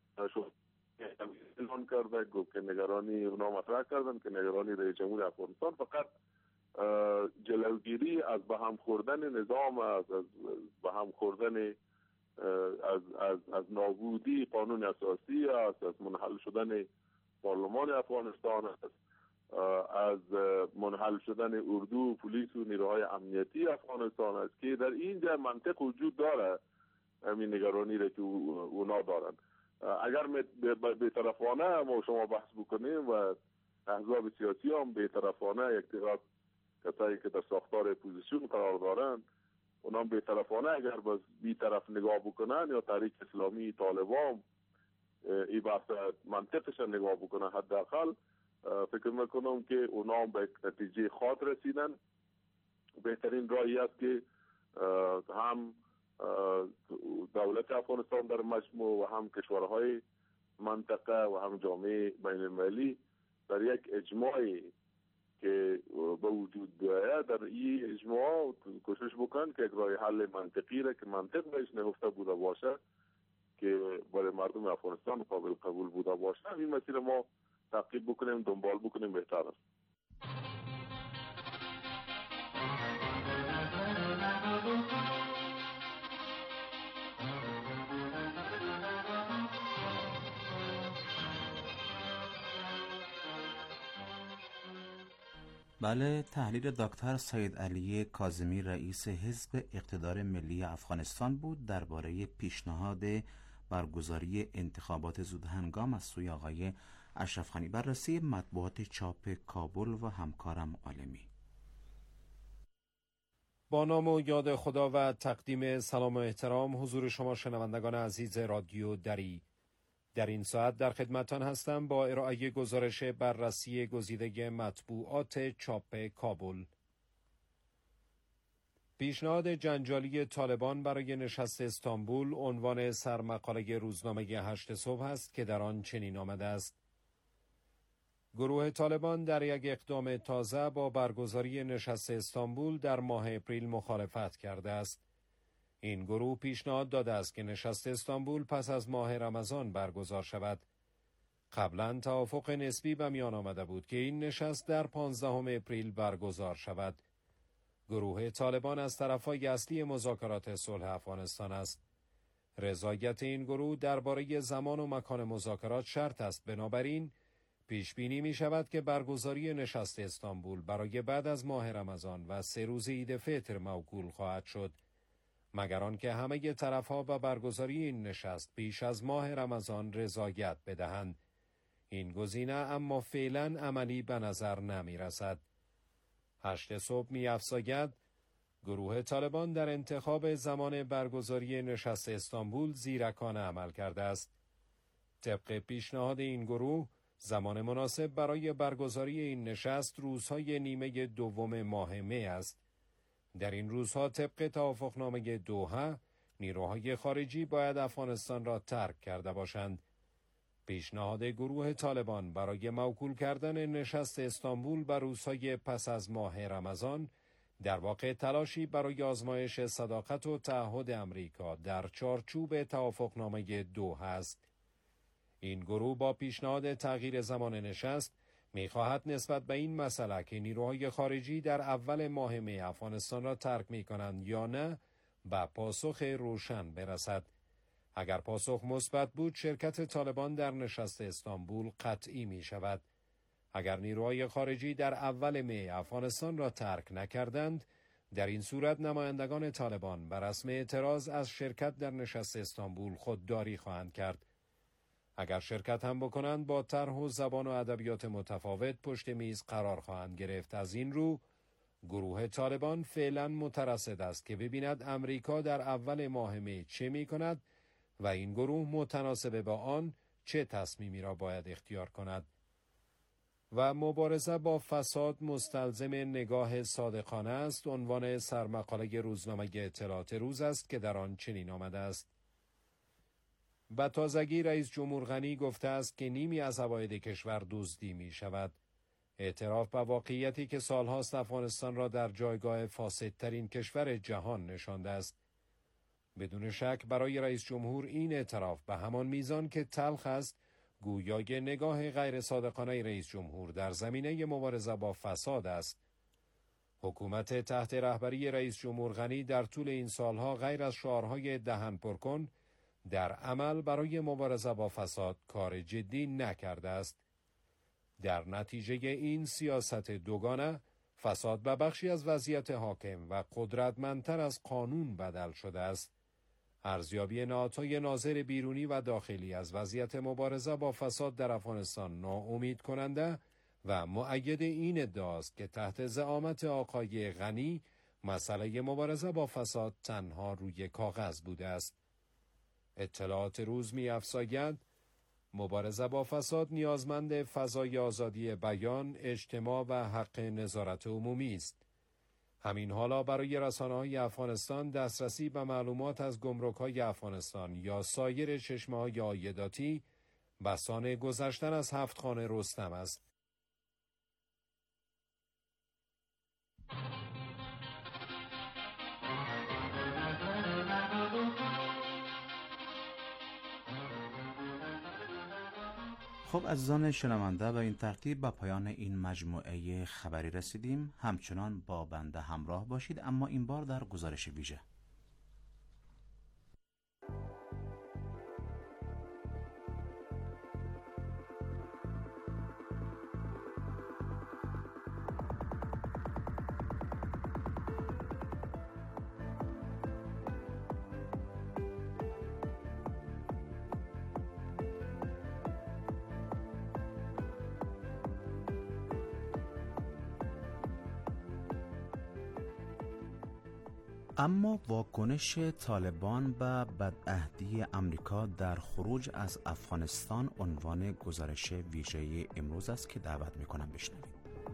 اعلان کرده گفت که نگرانی اونا مطرح کردن که نگرانی رئیس جمهور افغانستان فقط جلوگیری از به هم خوردن نظام، از به هم خوردن از از از نابودی قانون اساسی است، از منحل شدن پارلمان افغانستان است، از منحل شدن اردو، پلیس و نیروهای امنیتی افغانستان است که در اینجا منطق وجود داره. همین نگرانی را که اونا دارن، اگر بی‌طرفانه ما شما بحث بکنیم و احزاب سیاسی هم بی‌طرفانه یک تعداد کسایی که در ساختار اپوزیسیون قرار دارن اونا هم بی‌طرفانه اگر باز بی‌طرف نگاه بکنن یا تحریک اسلامی طالبان این بحث منطقش نگاه بکنن، حداقل فکر میکنم که اونا هم به نتیجه خاط رسیدن. بهترین راهی است که هم دولت افغانستان در مجموع و هم کشورهای منطقه و هم جامعه بین المللی در یک اجماعی که به وجود بیاید، در این اجماع کوشش بکن که یک راه حل منطقی را که منطق بهش نهفته بوده باشه که برای مردم افغانستان قابل قبول بوده باشه، این مسیر ما تعقیب بکنیم، دنبال بکنیم بهتر است. بله، تحلیل دکتر سید علی کاظمی رئیس حزب اقتدار ملی افغانستان بود درباره پیشنهاد برگزاری انتخابات زودهنگام از سوی آقای اشرف غنی. بررسی مطبوعات چاپ کابل و همکارم عالمی. با نام و یاد خدا و تقدیم سلام و احترام حضور شما شنوندگان عزیز رادیو دری. در این ساعت در خدمتان هستم با ارائه گزارش بررسی گزیده مطبوعات چاپ کابل. پیشنهاد جنجالی طالبان برای نشست استانبول عنوان سرمقاله روزنامه هشت صبح است که در آن چنین آمده است: گروه طالبان در یک اقدام تازه با برگزاری نشست استانبول در ماه اپریل مخالفت کرده است. این گروه پیشنهاد داده است که نشست استانبول پس از ماه رمضان برگزار شود. قبلا توافق نسبی به میان آمده بود که این نشست در پانزدهم اپریل برگزار شود. گروه طالبان از طرفهای اصلی مذاکرات صلح افغانستان است. رضایت این گروه درباره زمان و مکان مذاکرات شرط است. بنابراین پیش بینی می شود که برگزاری نشست استانبول برای بعد از ماه رمضان و سه روز عید فطر موکول خواهد شد، مگر آنکه همه طرفها به برگزاری این نشست پیش از ماه رمضان رضایت بدهند. این گزینه اما فعلا عملی به نظر نمی رسد. هشت صبح می افزاید گروه طالبان در انتخاب زمان برگزاری نشست استانبول زیرکانه عمل کرده است. طبق پیشنهاد این گروه زمان مناسب برای برگزاری این نشست روزهای نیمه دوم ماه می است. در این روزها طبق توافقنامه دوحه نیروهای خارجی باید افغانستان را ترک کرده باشند. پیشنهاد گروه طالبان برای موکول کردن نشست استانبول بر روزهای پس از ماه رمضان در واقع تلاشی برای آزمایش صداقت و تعهد امریکا در چارچوب توافقنامه دوحه است. این گروه با پیشنهاد تغییر زمان نشست می‌خواهد نسبت به این مسئله که نیروهای خارجی در اول ماه می افغانستان را ترک می‌کنند یا نه به پاسخ روشن برسد. اگر پاسخ مثبت بود شرکت طالبان در نشست استانبول قطعی می شود. اگر نیروهای خارجی در اول می افغانستان را ترک نکردند، در این صورت نمایندگان طالبان بر رسم اعتراض از شرکت در نشست استانبول خودداری خواهند کرد. اگر شرکت هم بکنند با طرح و زبان و ادبیات متفاوت پشت میز قرار خواهند گرفت. از این رو گروه طالبان فعلا مترصد است که ببیند امریکا در اول ماه می چه می کند و این گروه متناسب با آن چه تصمیمی را باید اختیار کند. و مبارزه با فساد مستلزم نگاه صادقانه است. عنوان سرمقاله روزنامه اطلاعات روز است که در آن چنین آمده است: به تازگی رئیس جمهور غنی گفته است که نیمی از عواید کشور دزدی می شود. اعتراف به واقعیتی که سالهاست افغانستان را در جایگاه فاسدترین کشور جهان نشانده است. بدون شک برای رئیس جمهور این اعتراف به همان میزان که تلخ است، گویای نگاه غیر صادقانه رئیس جمهور در زمینه مبارزه با فساد است. حکومت تحت رهبری رئیس جمهور غنی در طول این سالها غیر از شعارهای دهن پرکن در عمل برای مبارزه با فساد کار جدی نکرده است. در نتیجه این سیاست دوگانه، فساد به بخشی از وضعیت حاکم و قدرتمندتر از قانون بدل شده است. ارزیابی نهادهای ناظر بیرونی و داخلی از وضعیت مبارزه با فساد در افغانستان ناامید کننده و مؤید این ادعاست که تحت زعامت آقای غنی مسئله مبارزه با فساد تنها روی کاغذ بوده است. اطلاعات روز می افزاید مبارزه با فساد نیازمند فضای آزادی بیان، اجتماع و حق نظارت عمومی است. همین حالا برای رسانه‌های افغانستان دسترسی به معلومات از گمرک‌های افغانستان یا سایر چشمه‌های عایداتی بسانه گذشتن از هفت خانه رستم است. خب عزیزان شنونده، به این ترتیب به پایان این مجموعه خبری رسیدیم. همچنان با بنده همراه باشید، اما این بار در گزارش ویژه. اما واکنش طالبان به بدعهدی امریکا در خروج از افغانستان عنوان گزارش ویژه امروز است که دعوت میکنم بشنوید.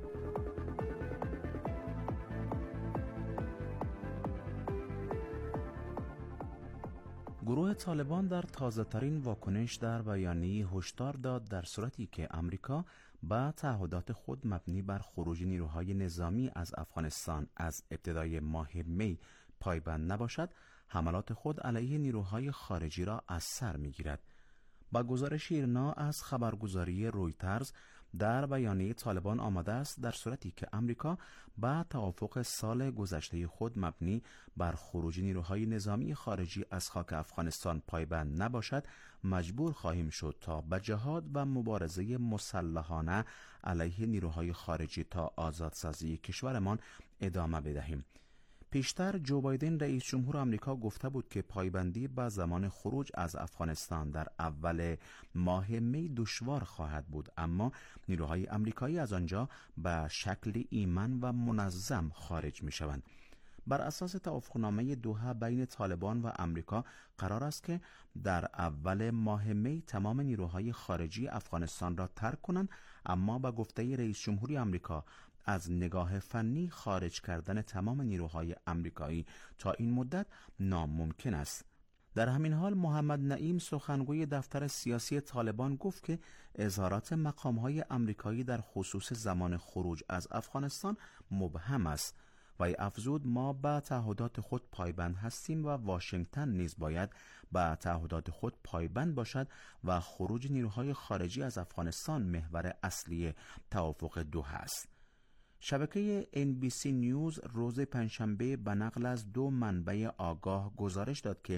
گروه طالبان در تازه‌ترین واکنش در بیانیه هشدار داد در صورتی که امریکا با تعهدات خود مبنی بر خروج نیروهای نظامی از افغانستان از ابتدای ماه می پایبند نباشد، حملات خود علیه نیروهای خارجی را از سر می‌گیرد. با گزارش ایرنا از خبرگزاری رویترز در بیانیه طالبان آمده است در صورتی که امریکا با توافق سال گذشته خود مبنی بر خروج نیروهای نظامی خارجی از خاک افغانستان پایبند نباشد، مجبور خواهیم شد تا به جهاد و مبارزه مسلحانه علیه نیروهای خارجی تا آزادسازی کشورمان ادامه بدهیم. پیشتر جو بایدن رئیس جمهور آمریکا گفته بود که پایبندی به زمان خروج از افغانستان در اول ماه می دشوار خواهد بود، اما نیروهای آمریکایی از آنجا به شکل ایمن و منظم خارج می شوند. بر اساس توافقنامه دوحه بین طالبان و آمریکا قرار است که در اول ماه می تمام نیروهای خارجی افغانستان را ترک کنند، اما با گفته رئیس جمهوری آمریکا از نگاه فنی خارج کردن تمام نیروهای آمریکایی تا این مدت ناممکن است. در همین حال محمد نعیم سخنگوی دفتر سیاسی طالبان گفت که اظهارات مقام‌های آمریکایی در خصوص زمان خروج از افغانستان مبهم است و افزود ما به تعهدات خود پایبند هستیم و واشنگتن نیز باید به تعهدات خود پایبند باشد و خروج نیروهای خارجی از افغانستان محور اصلی توافق دوحه است. شبکه ان بی سی نیوز روز پنجشنبه به نقل از دو منبع آگاه گزارش داد که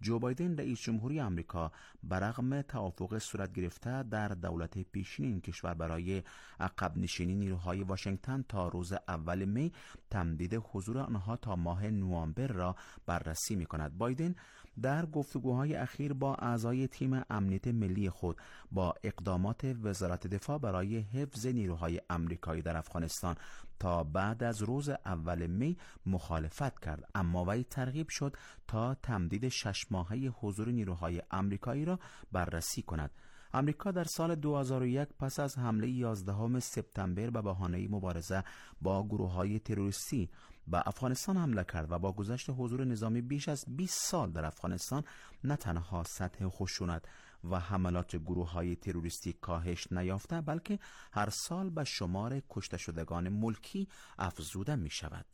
جو بایدن رئیس جمهوری آمریکا برغم توافق صورت گرفته در دولت پیشین این کشور برای عقب نشینی نیروهای واشنگتن تا روز اول می تمدید حضور آنها تا ماه نوامبر را بررسی می‌کند. بایدن در گفتگوهای اخیر با اعضای تیم امنیت ملی خود با اقدامات وزارت دفاع برای حفظ نیروهای آمریکایی در افغانستان تا بعد از روز اول می مخالفت کرد، اما وی ترغیب شد تا تمدید شش ماهه حضور نیروهای آمریکایی را بررسی کند. آمریکا در سال دو هزار و یک پس از حمله یازدهم سپتامبر به بهانه مبارزه با گروه‌های تروریستی به افغانستان حمله کرد و با گذشت حضور نظامی بیش از بیست سال در افغانستان نه تنها سطح خشونت و حملات گروه‌های تروریستی کاهش نیافته، بلکه هر سال به شمار کشته شدگان ملکی افزوده می شود.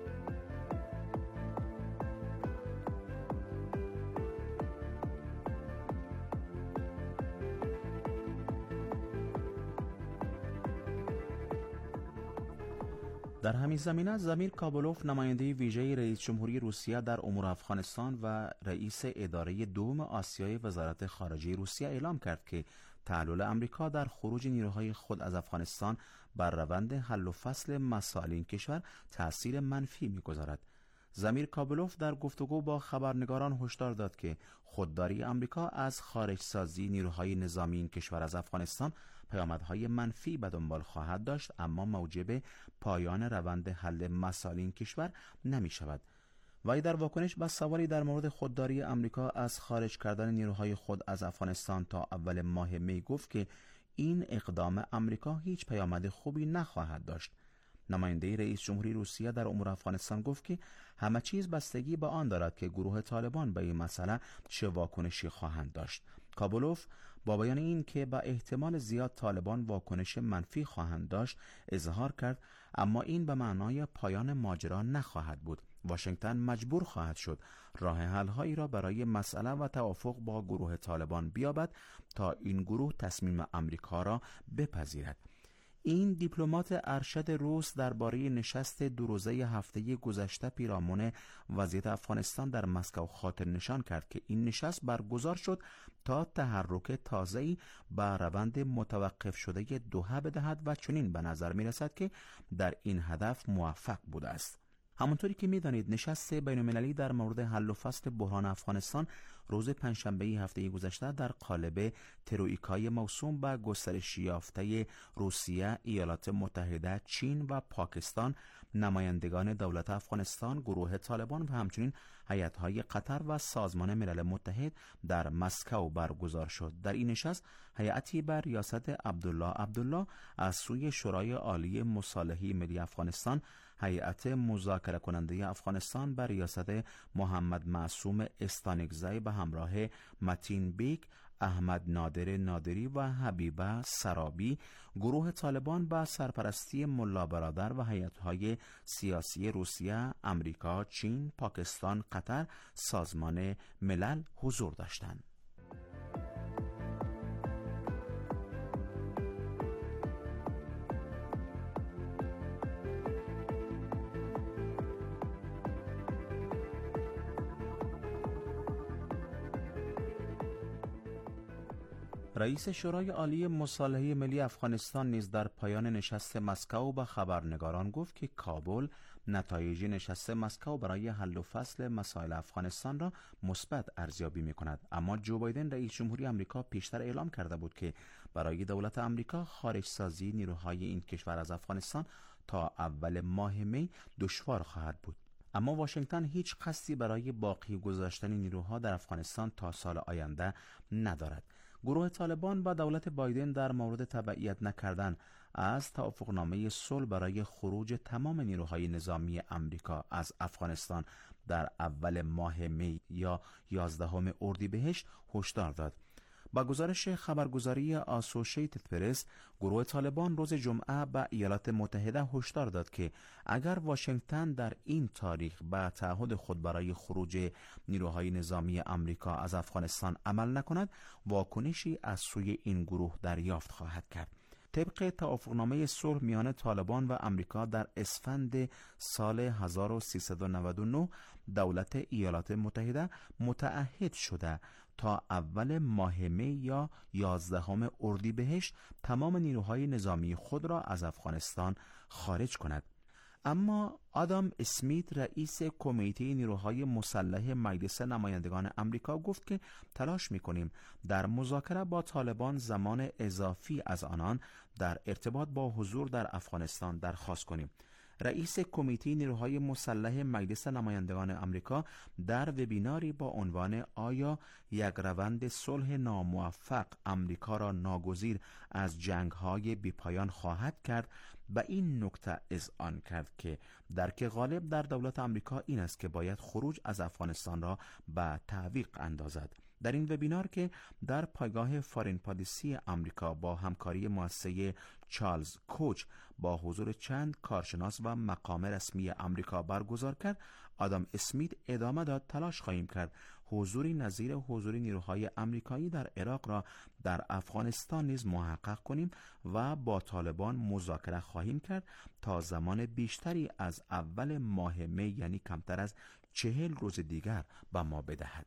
در همین زمینه زمیر کابلوف نماینده ویژه رئیس جمهوری روسیه در امور افغانستان و رئیس اداره دوم آسیای وزارت خارجه روسیه اعلام کرد که تعلل آمریکا در خروج نیروهای خود از افغانستان بر روند حل و فصل مسائل این کشور تأثیر منفی می‌گذارد. زمیر کابلوف در گفتگو با خبرنگاران هشدار داد که خودداری آمریکا از خارجسازی نیروهای نظامی این کشور از افغانستان پیامدهای منفی به دنبال خواهد داشت، اما موجب پایان روند حل مسائل این کشور نمی شود. وی در واکنش به سوالی در مورد خودداری آمریکا از خارج کردن نیروهای خود از افغانستان تا اول ماه می گفت که این اقدام آمریکا هیچ پیامد خوبی نخواهد داشت. نماینده رئیس جمهوری روسیه در امور افغانستان گفت که همه چیز بستگی به آن دارد که گروه طالبان به این مسئله چه واکنشی خواهند داشت. کابلوف با بیان این که به احتمال زیاد طالبان واکنش منفی خواهند داشت اظهار کرد، اما این به معنای پایان ماجرا نخواهد بود. واشنگتن مجبور خواهد شد راه حل‌هایی را برای مسئله و توافق با گروه طالبان بیابد تا این گروه تصمیم آمریکا را بپذیرد. این دیپلمات ارشد روس درباره نشست دو روزه هفته گذشته پیرامون وضعیت افغانستان در مسکو خاطر نشان کرد که این نشست برگزار شد تا تحرک تازه‌ای به روند متوقف شده دوحه بدهد و چنین به نظر می‌رسد که در این هدف موفق بوده است. همونطوری که می‌دانید نشست بین‌المللی در مورد حل و فصل بحران افغانستان روز پنجشنبه هفته گذشته در قالب تروئیکای موسوم به گسترش یافته روسیه، ایالات متحده، چین و پاکستان، نمایندگان دولت افغانستان، گروه طالبان و همچنین هیئت‌های قطر و سازمان ملل متحد در مسکو برگزار شد. در این نشست هیئتی بر ریاست عبدالله عبدالله از سوی شورای عالی مصالحه ملی افغانستان، هیئت مذاکره کننده افغانستان بر ریاست محمد معصوم استانکزی به همراه متین بیک، احمد نادر نادری و حبیبه سرابی، گروه طالبان با سرپرستی ملا برادر و هیئت‌های سیاسی روسیه، امریکا، چین، پاکستان، قطر، سازمان ملل حضور داشتند. رئیس شورای عالی مصالحه ملی افغانستان نیز در پایان نشست مسکو به خبرنگاران گفت که کابل نتایج نشست مسکو برای حل و فصل مسائل افغانستان را مثبت ارزیابی می‌کند، اما جو بایدن رئیس جمهوری آمریکا پیشتر اعلام کرده بود که برای دولت آمریکا خارجسازی نیروهای این کشور از افغانستان تا اول ماه می دشوار خواهد بود. اما واشنگتن هیچ قصدی برای باقی گذاشتن نیروها در افغانستان تا سال آینده ندارد. گروه طالبان با دولت بایدن در مورد تبعیت نکردن از توافقنامه صلح برای خروج تمام نیروهای نظامی آمریکا از افغانستان در اول ماه می یا یازدهم اردیبهشت هشدار داد. با گزارش خبرگزاری آسوشیتد پرس، گروه طالبان روز جمعه به ایالات متحده هشدار داد که اگر واشنگتن در این تاریخ به تعهد خود برای خروج نیروهای نظامی آمریکا از افغانستان عمل نکند، واکنشی از سوی این گروه دریافت خواهد کرد. طبق توافقنامه صلح میان طالبان و امریکا در اسفند سال هزار و سیصد و نود و نه دولت ایالات متحده متعهد شده تا اول ماه می یا یازدهم اردیبهشت تمام نیروهای نظامی خود را از افغانستان خارج کند. اما آدام اسمیت رئیس کمیته نیروهای مسلح مجلس نمایندگان امریکا گفت که تلاش می‌کنیم در مذاکره با طالبان زمان اضافی از آنان در ارتباط با حضور در افغانستان درخواست کنیم. رئیس کمیته نیروهای مسلح مجلس نمایندگان امریکا در وبیناری با عنوان آیا یک روند صلح ناموفق امریکا را ناگزیر از جنگ‌های بی‌پایان خواهد کرد و این نکته اذعان کرد که درک غالب در دولت امریکا این است که باید خروج از افغانستان را به تعویق اندازد. در این وبینار که در پایگاه فارین پالیسی امریکا با همکاری مؤسسه چارلز کوچ با حضور چند کارشناس و مقام رسمی امریکا برگزار کرد، آدام اسمیت ادامه داد تلاش خواهیم کرد حضوری نظیر حضور نیروهای امریکایی در عراق را در افغانستان نیز محقق کنیم و با طالبان مذاکره خواهیم کرد تا زمان بیشتری از اول ماه می یعنی کمتر از چهل روز دیگر به ما بدهد.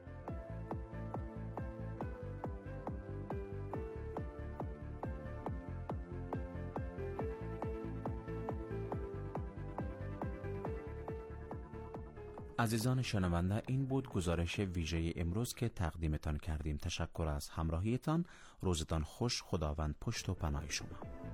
عزیزان شنونده، این بود گزارش ویژه امروز که تقدیمتان کردیم. تشکر از همراهیتان. روزتان خوش. خداوند پشت و پناه شما.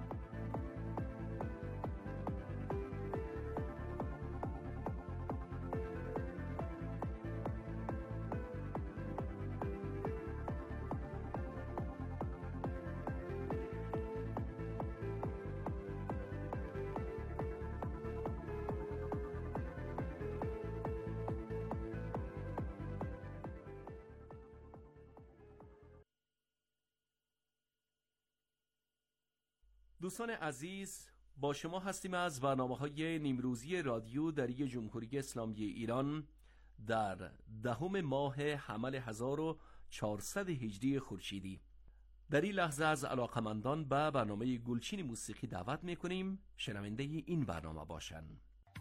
دوستان عزیز، با شما هستیم از برنامه‌های نیمروزی رادیو دری جمهوری اسلامی ایران در دهم ماه حمل هزار و چهارصد هجری خورشیدی. در این لحظه از علاقمندان به برنامه گلچین موسیقی دعوت می‌کنیم شنونده این برنامه باشند.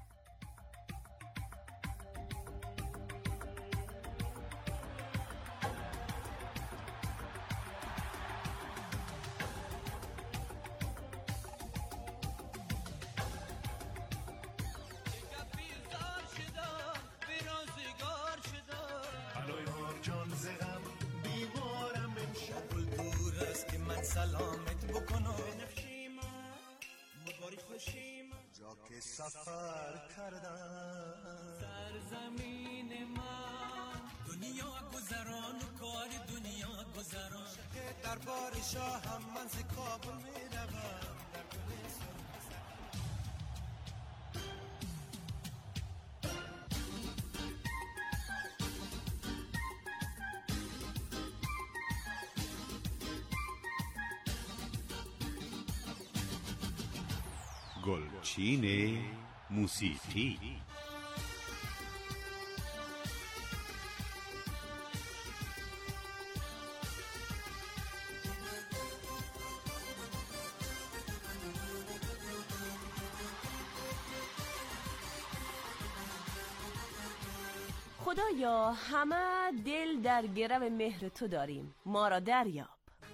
سلامت بکنم بنفشیم مباری خوشیم جا که سفر کردم سرزمین من دنیا گذران و کار دنیا گذران که در بار شاه هم من ز کابل می روم در گلستان گلچین موسیقی. خدایا همه دل در گرو مهر تو داریم، ما را دریاب.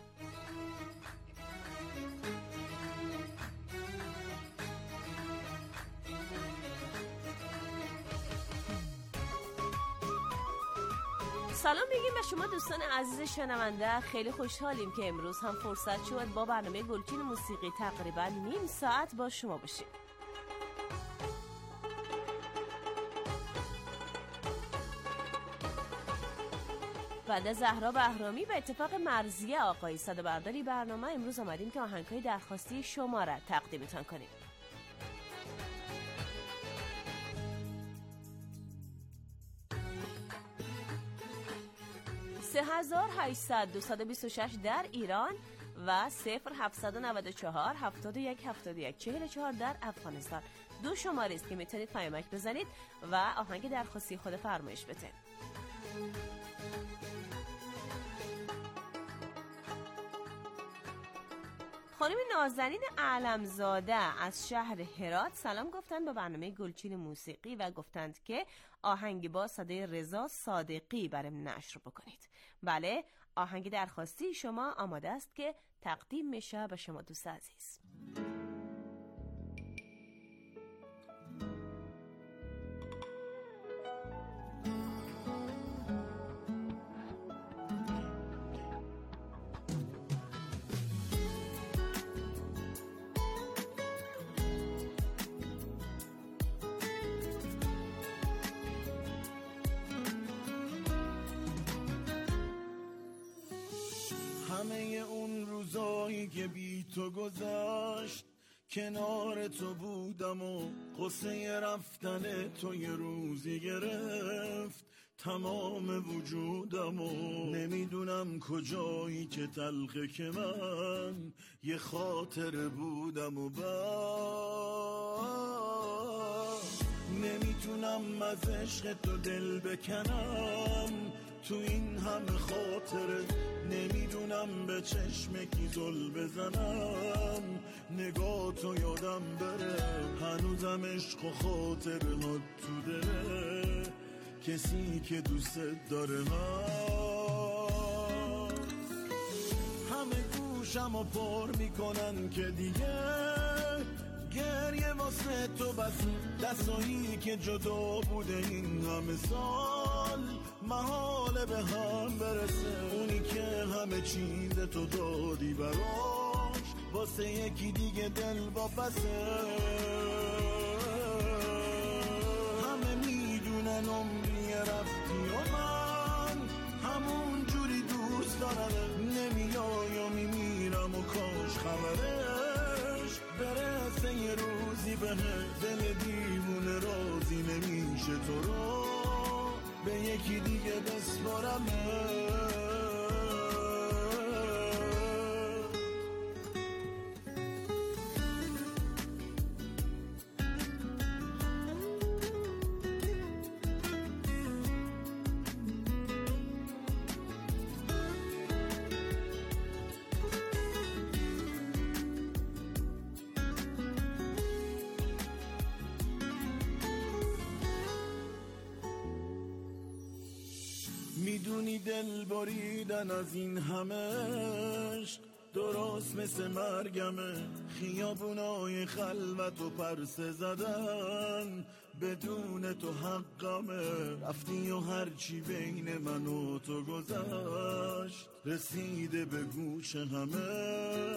سلام میگیم به شما دوستان عزیز شنونده. خیلی خوشحالیم که امروز هم فرصت شد با برنامه گلچین موسیقی تقریبا نیم ساعت با شما باشیم. بعد از زهرا بهرامی به اتفاق مرضیه آقای صدابرداری برنامه امروز آمدیم که آهنگ‌های درخواستی شما را تقدیمتان کنیم. سه هزار و هشتصد دویست و بیست و شش در ایران و صفر هفتصد و نود و چهار هفتاد و یک هفتاد و یک چهل و چهار در افغانستان. دو شماره است که میتونید پیامک بزنید و آهنگ درخواستی خود فرمایش بدید. خانم نازنین علمزاده از شهر هرات سلام گفتند به برنامه گلچین موسیقی و گفتند که آهنگی با صدای رضا صادقی برام نشر بکنید. بله، آهنگ درخواستی شما آماده است که تقدیم میشه به شما دوست عزیز. همه اون روزایی که بی تو گذشت کنار تو بودم و قصه رفتن تو یه روزی گرفت تمام وجودم و نمیدونم کجایی که تلخه که من یه خاطر بودم و بعد نمیتونم از عشق تو دل بکنم تو این همه خاطره نمیدونم به چشم کی زل بزنم نگاه تو یادم بره هنوزم عشق و خاطره ها تو دله کسی که دوست داره من همه گوشم و پر میکنن که دیگه گریه واسه تو بس دستایی که جدا بوده این همه سال محاله به هم برسه اونی که همه چیز تو دادی براش واسه یکی دیگه دل واپسه همه میدونن عمری رفتی و من همون جوری دوست دارم نمیای و میمیرم و کاش خبرش برسه یه روزی به دل دیوونه راضی نمیشه تو رو به یکی دیگه بسپارمه میدونی دل بریدن از این همش درست مثل مرگمه خیابونای خلوت و پرسه زدن بدون تو حقمه رفتی و هرچی بین من و تو گذشت رسیده به گوش همه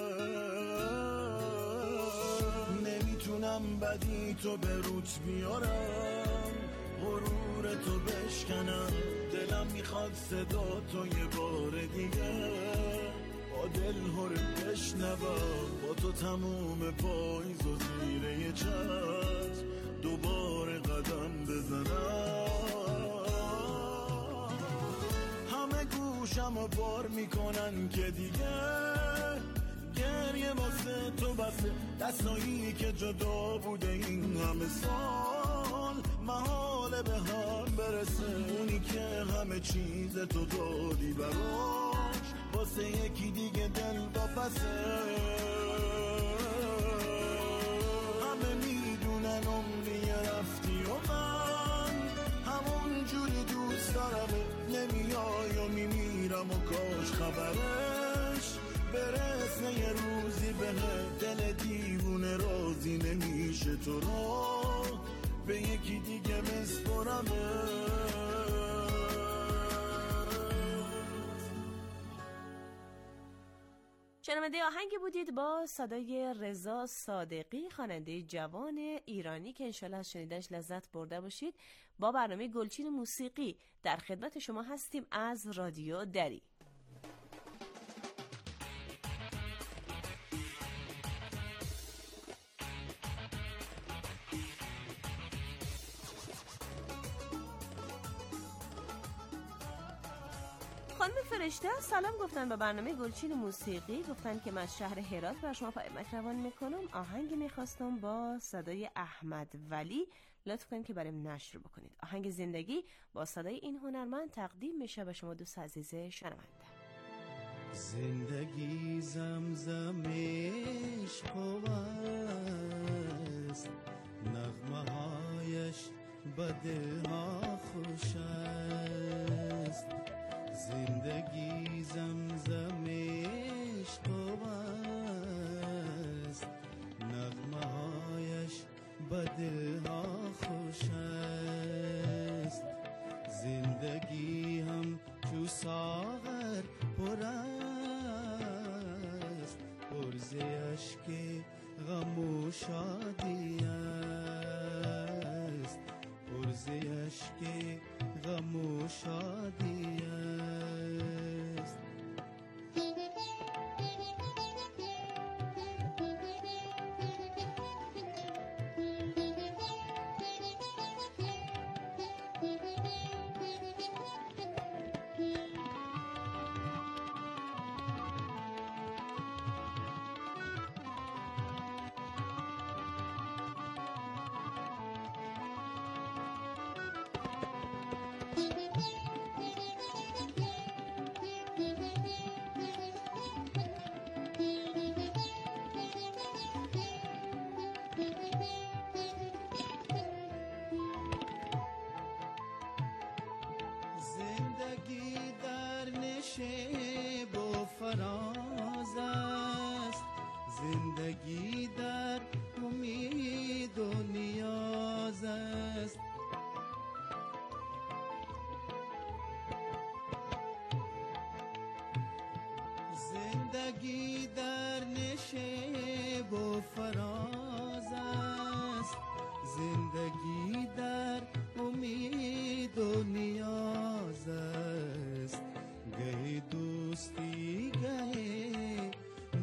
نمیتونم بدی تو به روت بیارم غرور تو بشکنم دلم میخواد صدا تو یه بار دیگه با دل هره بشنوم با تو تموم پاییز و زیر یه چتر دوباره قدم بزنم همه گوشم رو بار میکنن که دیگه گریه واسه تو بسه دستایی که جدا بوده این همه سال محاله به هم برسه اونی که همه چیز تو دادی براش واسه یکی دیگه دل واپسه همه میدونن عمری رفتی و من همون جوری دوست دارم نمیای و میمیرم و کاش خبرش برسه یه روزی به دل دیوونه راضی نمیشه تو رو به یکی دیگه بسپرمه شنونده آهنگی بودید با صدای رضا صادقی خواننده جوان ایرانی که انشالله از شنیدنش لذت برده باشید. با برنامه گلچین موسیقی در خدمت شما هستیم از رادیو دری. خانم فرشته سلام گفتن به برنامه گلچین موسیقی، گفتن که من از شهر هرات بر شما پیامک روان میکنم. آهنگی میخواستم با صدای احمد ولی، لطف کنید که برایم نشر بکنید. آهنگ زندگی با صدای این هنرمند تقدیم میشه به شما دوست عزیز شنونده. زندگی زمزم عشق است، نغمه هایش به دلها خوش است. زندگی زمزم عشق است، نغمه هایش به دلها خوش است. زندگی هم چو ساغر پر است، پر ز اشک غم و شادی است، پر ز اشک غم و شادی است. زندگی در نشیب و فراز است، زندگی در امید و نیاز است. زندگی در نشیب و فراز است، زندگی در امید و نیاز است. گه دوستی گه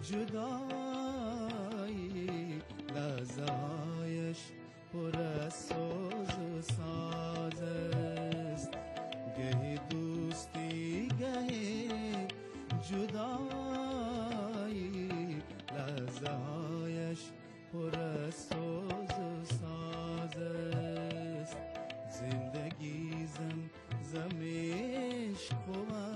جدایی، لحظه هایش پر از سوز و ساز است. گه دوستی گه جدایی، لحظه هایش پر از سوز و ساز است. زندگی زم زم عشق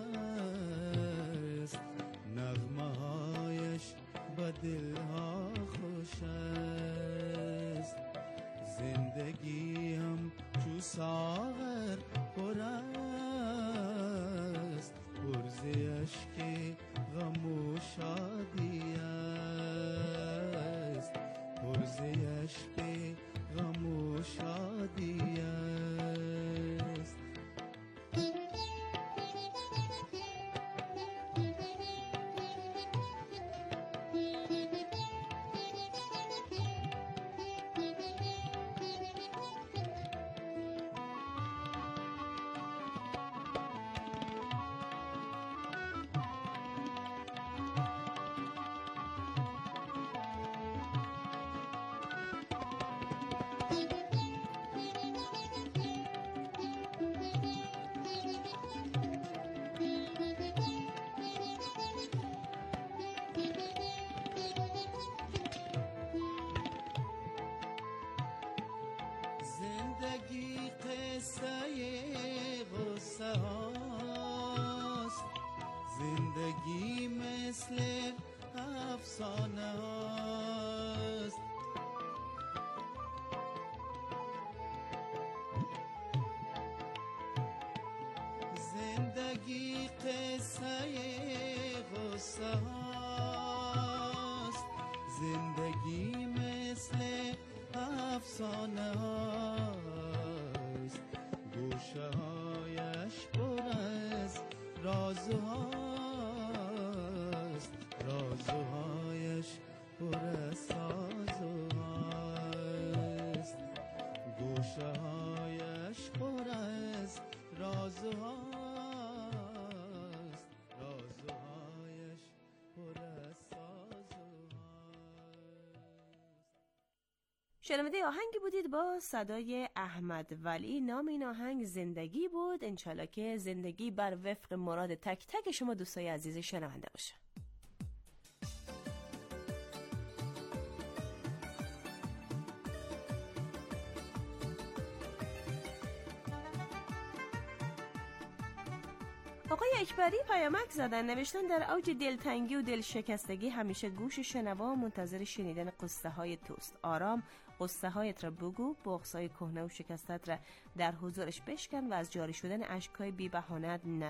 است، نغمه هایش به دلها خوش است. زندگی هم چو ساغر پر است، پر ز اشک غم و شادی است، پر ز اشک غم و شادی است. زندگی قصه غصه هاست، زندگی مثل افسانه هاست. زندگی قصه غصه هاست، زندگی مثل افسانه هاست. گوشه هایش پر از رازهاست، رازهایش پر از سازهاست. گوشه هایش پر از رازهاست، رازهایش پر از سازهاست. شنونده آهنگی بودید با صدای احمد ولی. نام این آهنگ زندگی بود. انشالله که زندگی بر وفق مراد تک تک شما دوستای عزیز شنونده باشه. آقای اکبری پیامک زدن، نوشتن در اوج دلتنگی و دلشکستگی همیشه گوش شنوا منتظر شنیدن قصه های توست. آرام قصه هایت را بگو، بغض های کهنه و شکستت را در حضورش بشکن و از جاری شدن اشکهای بی بهانت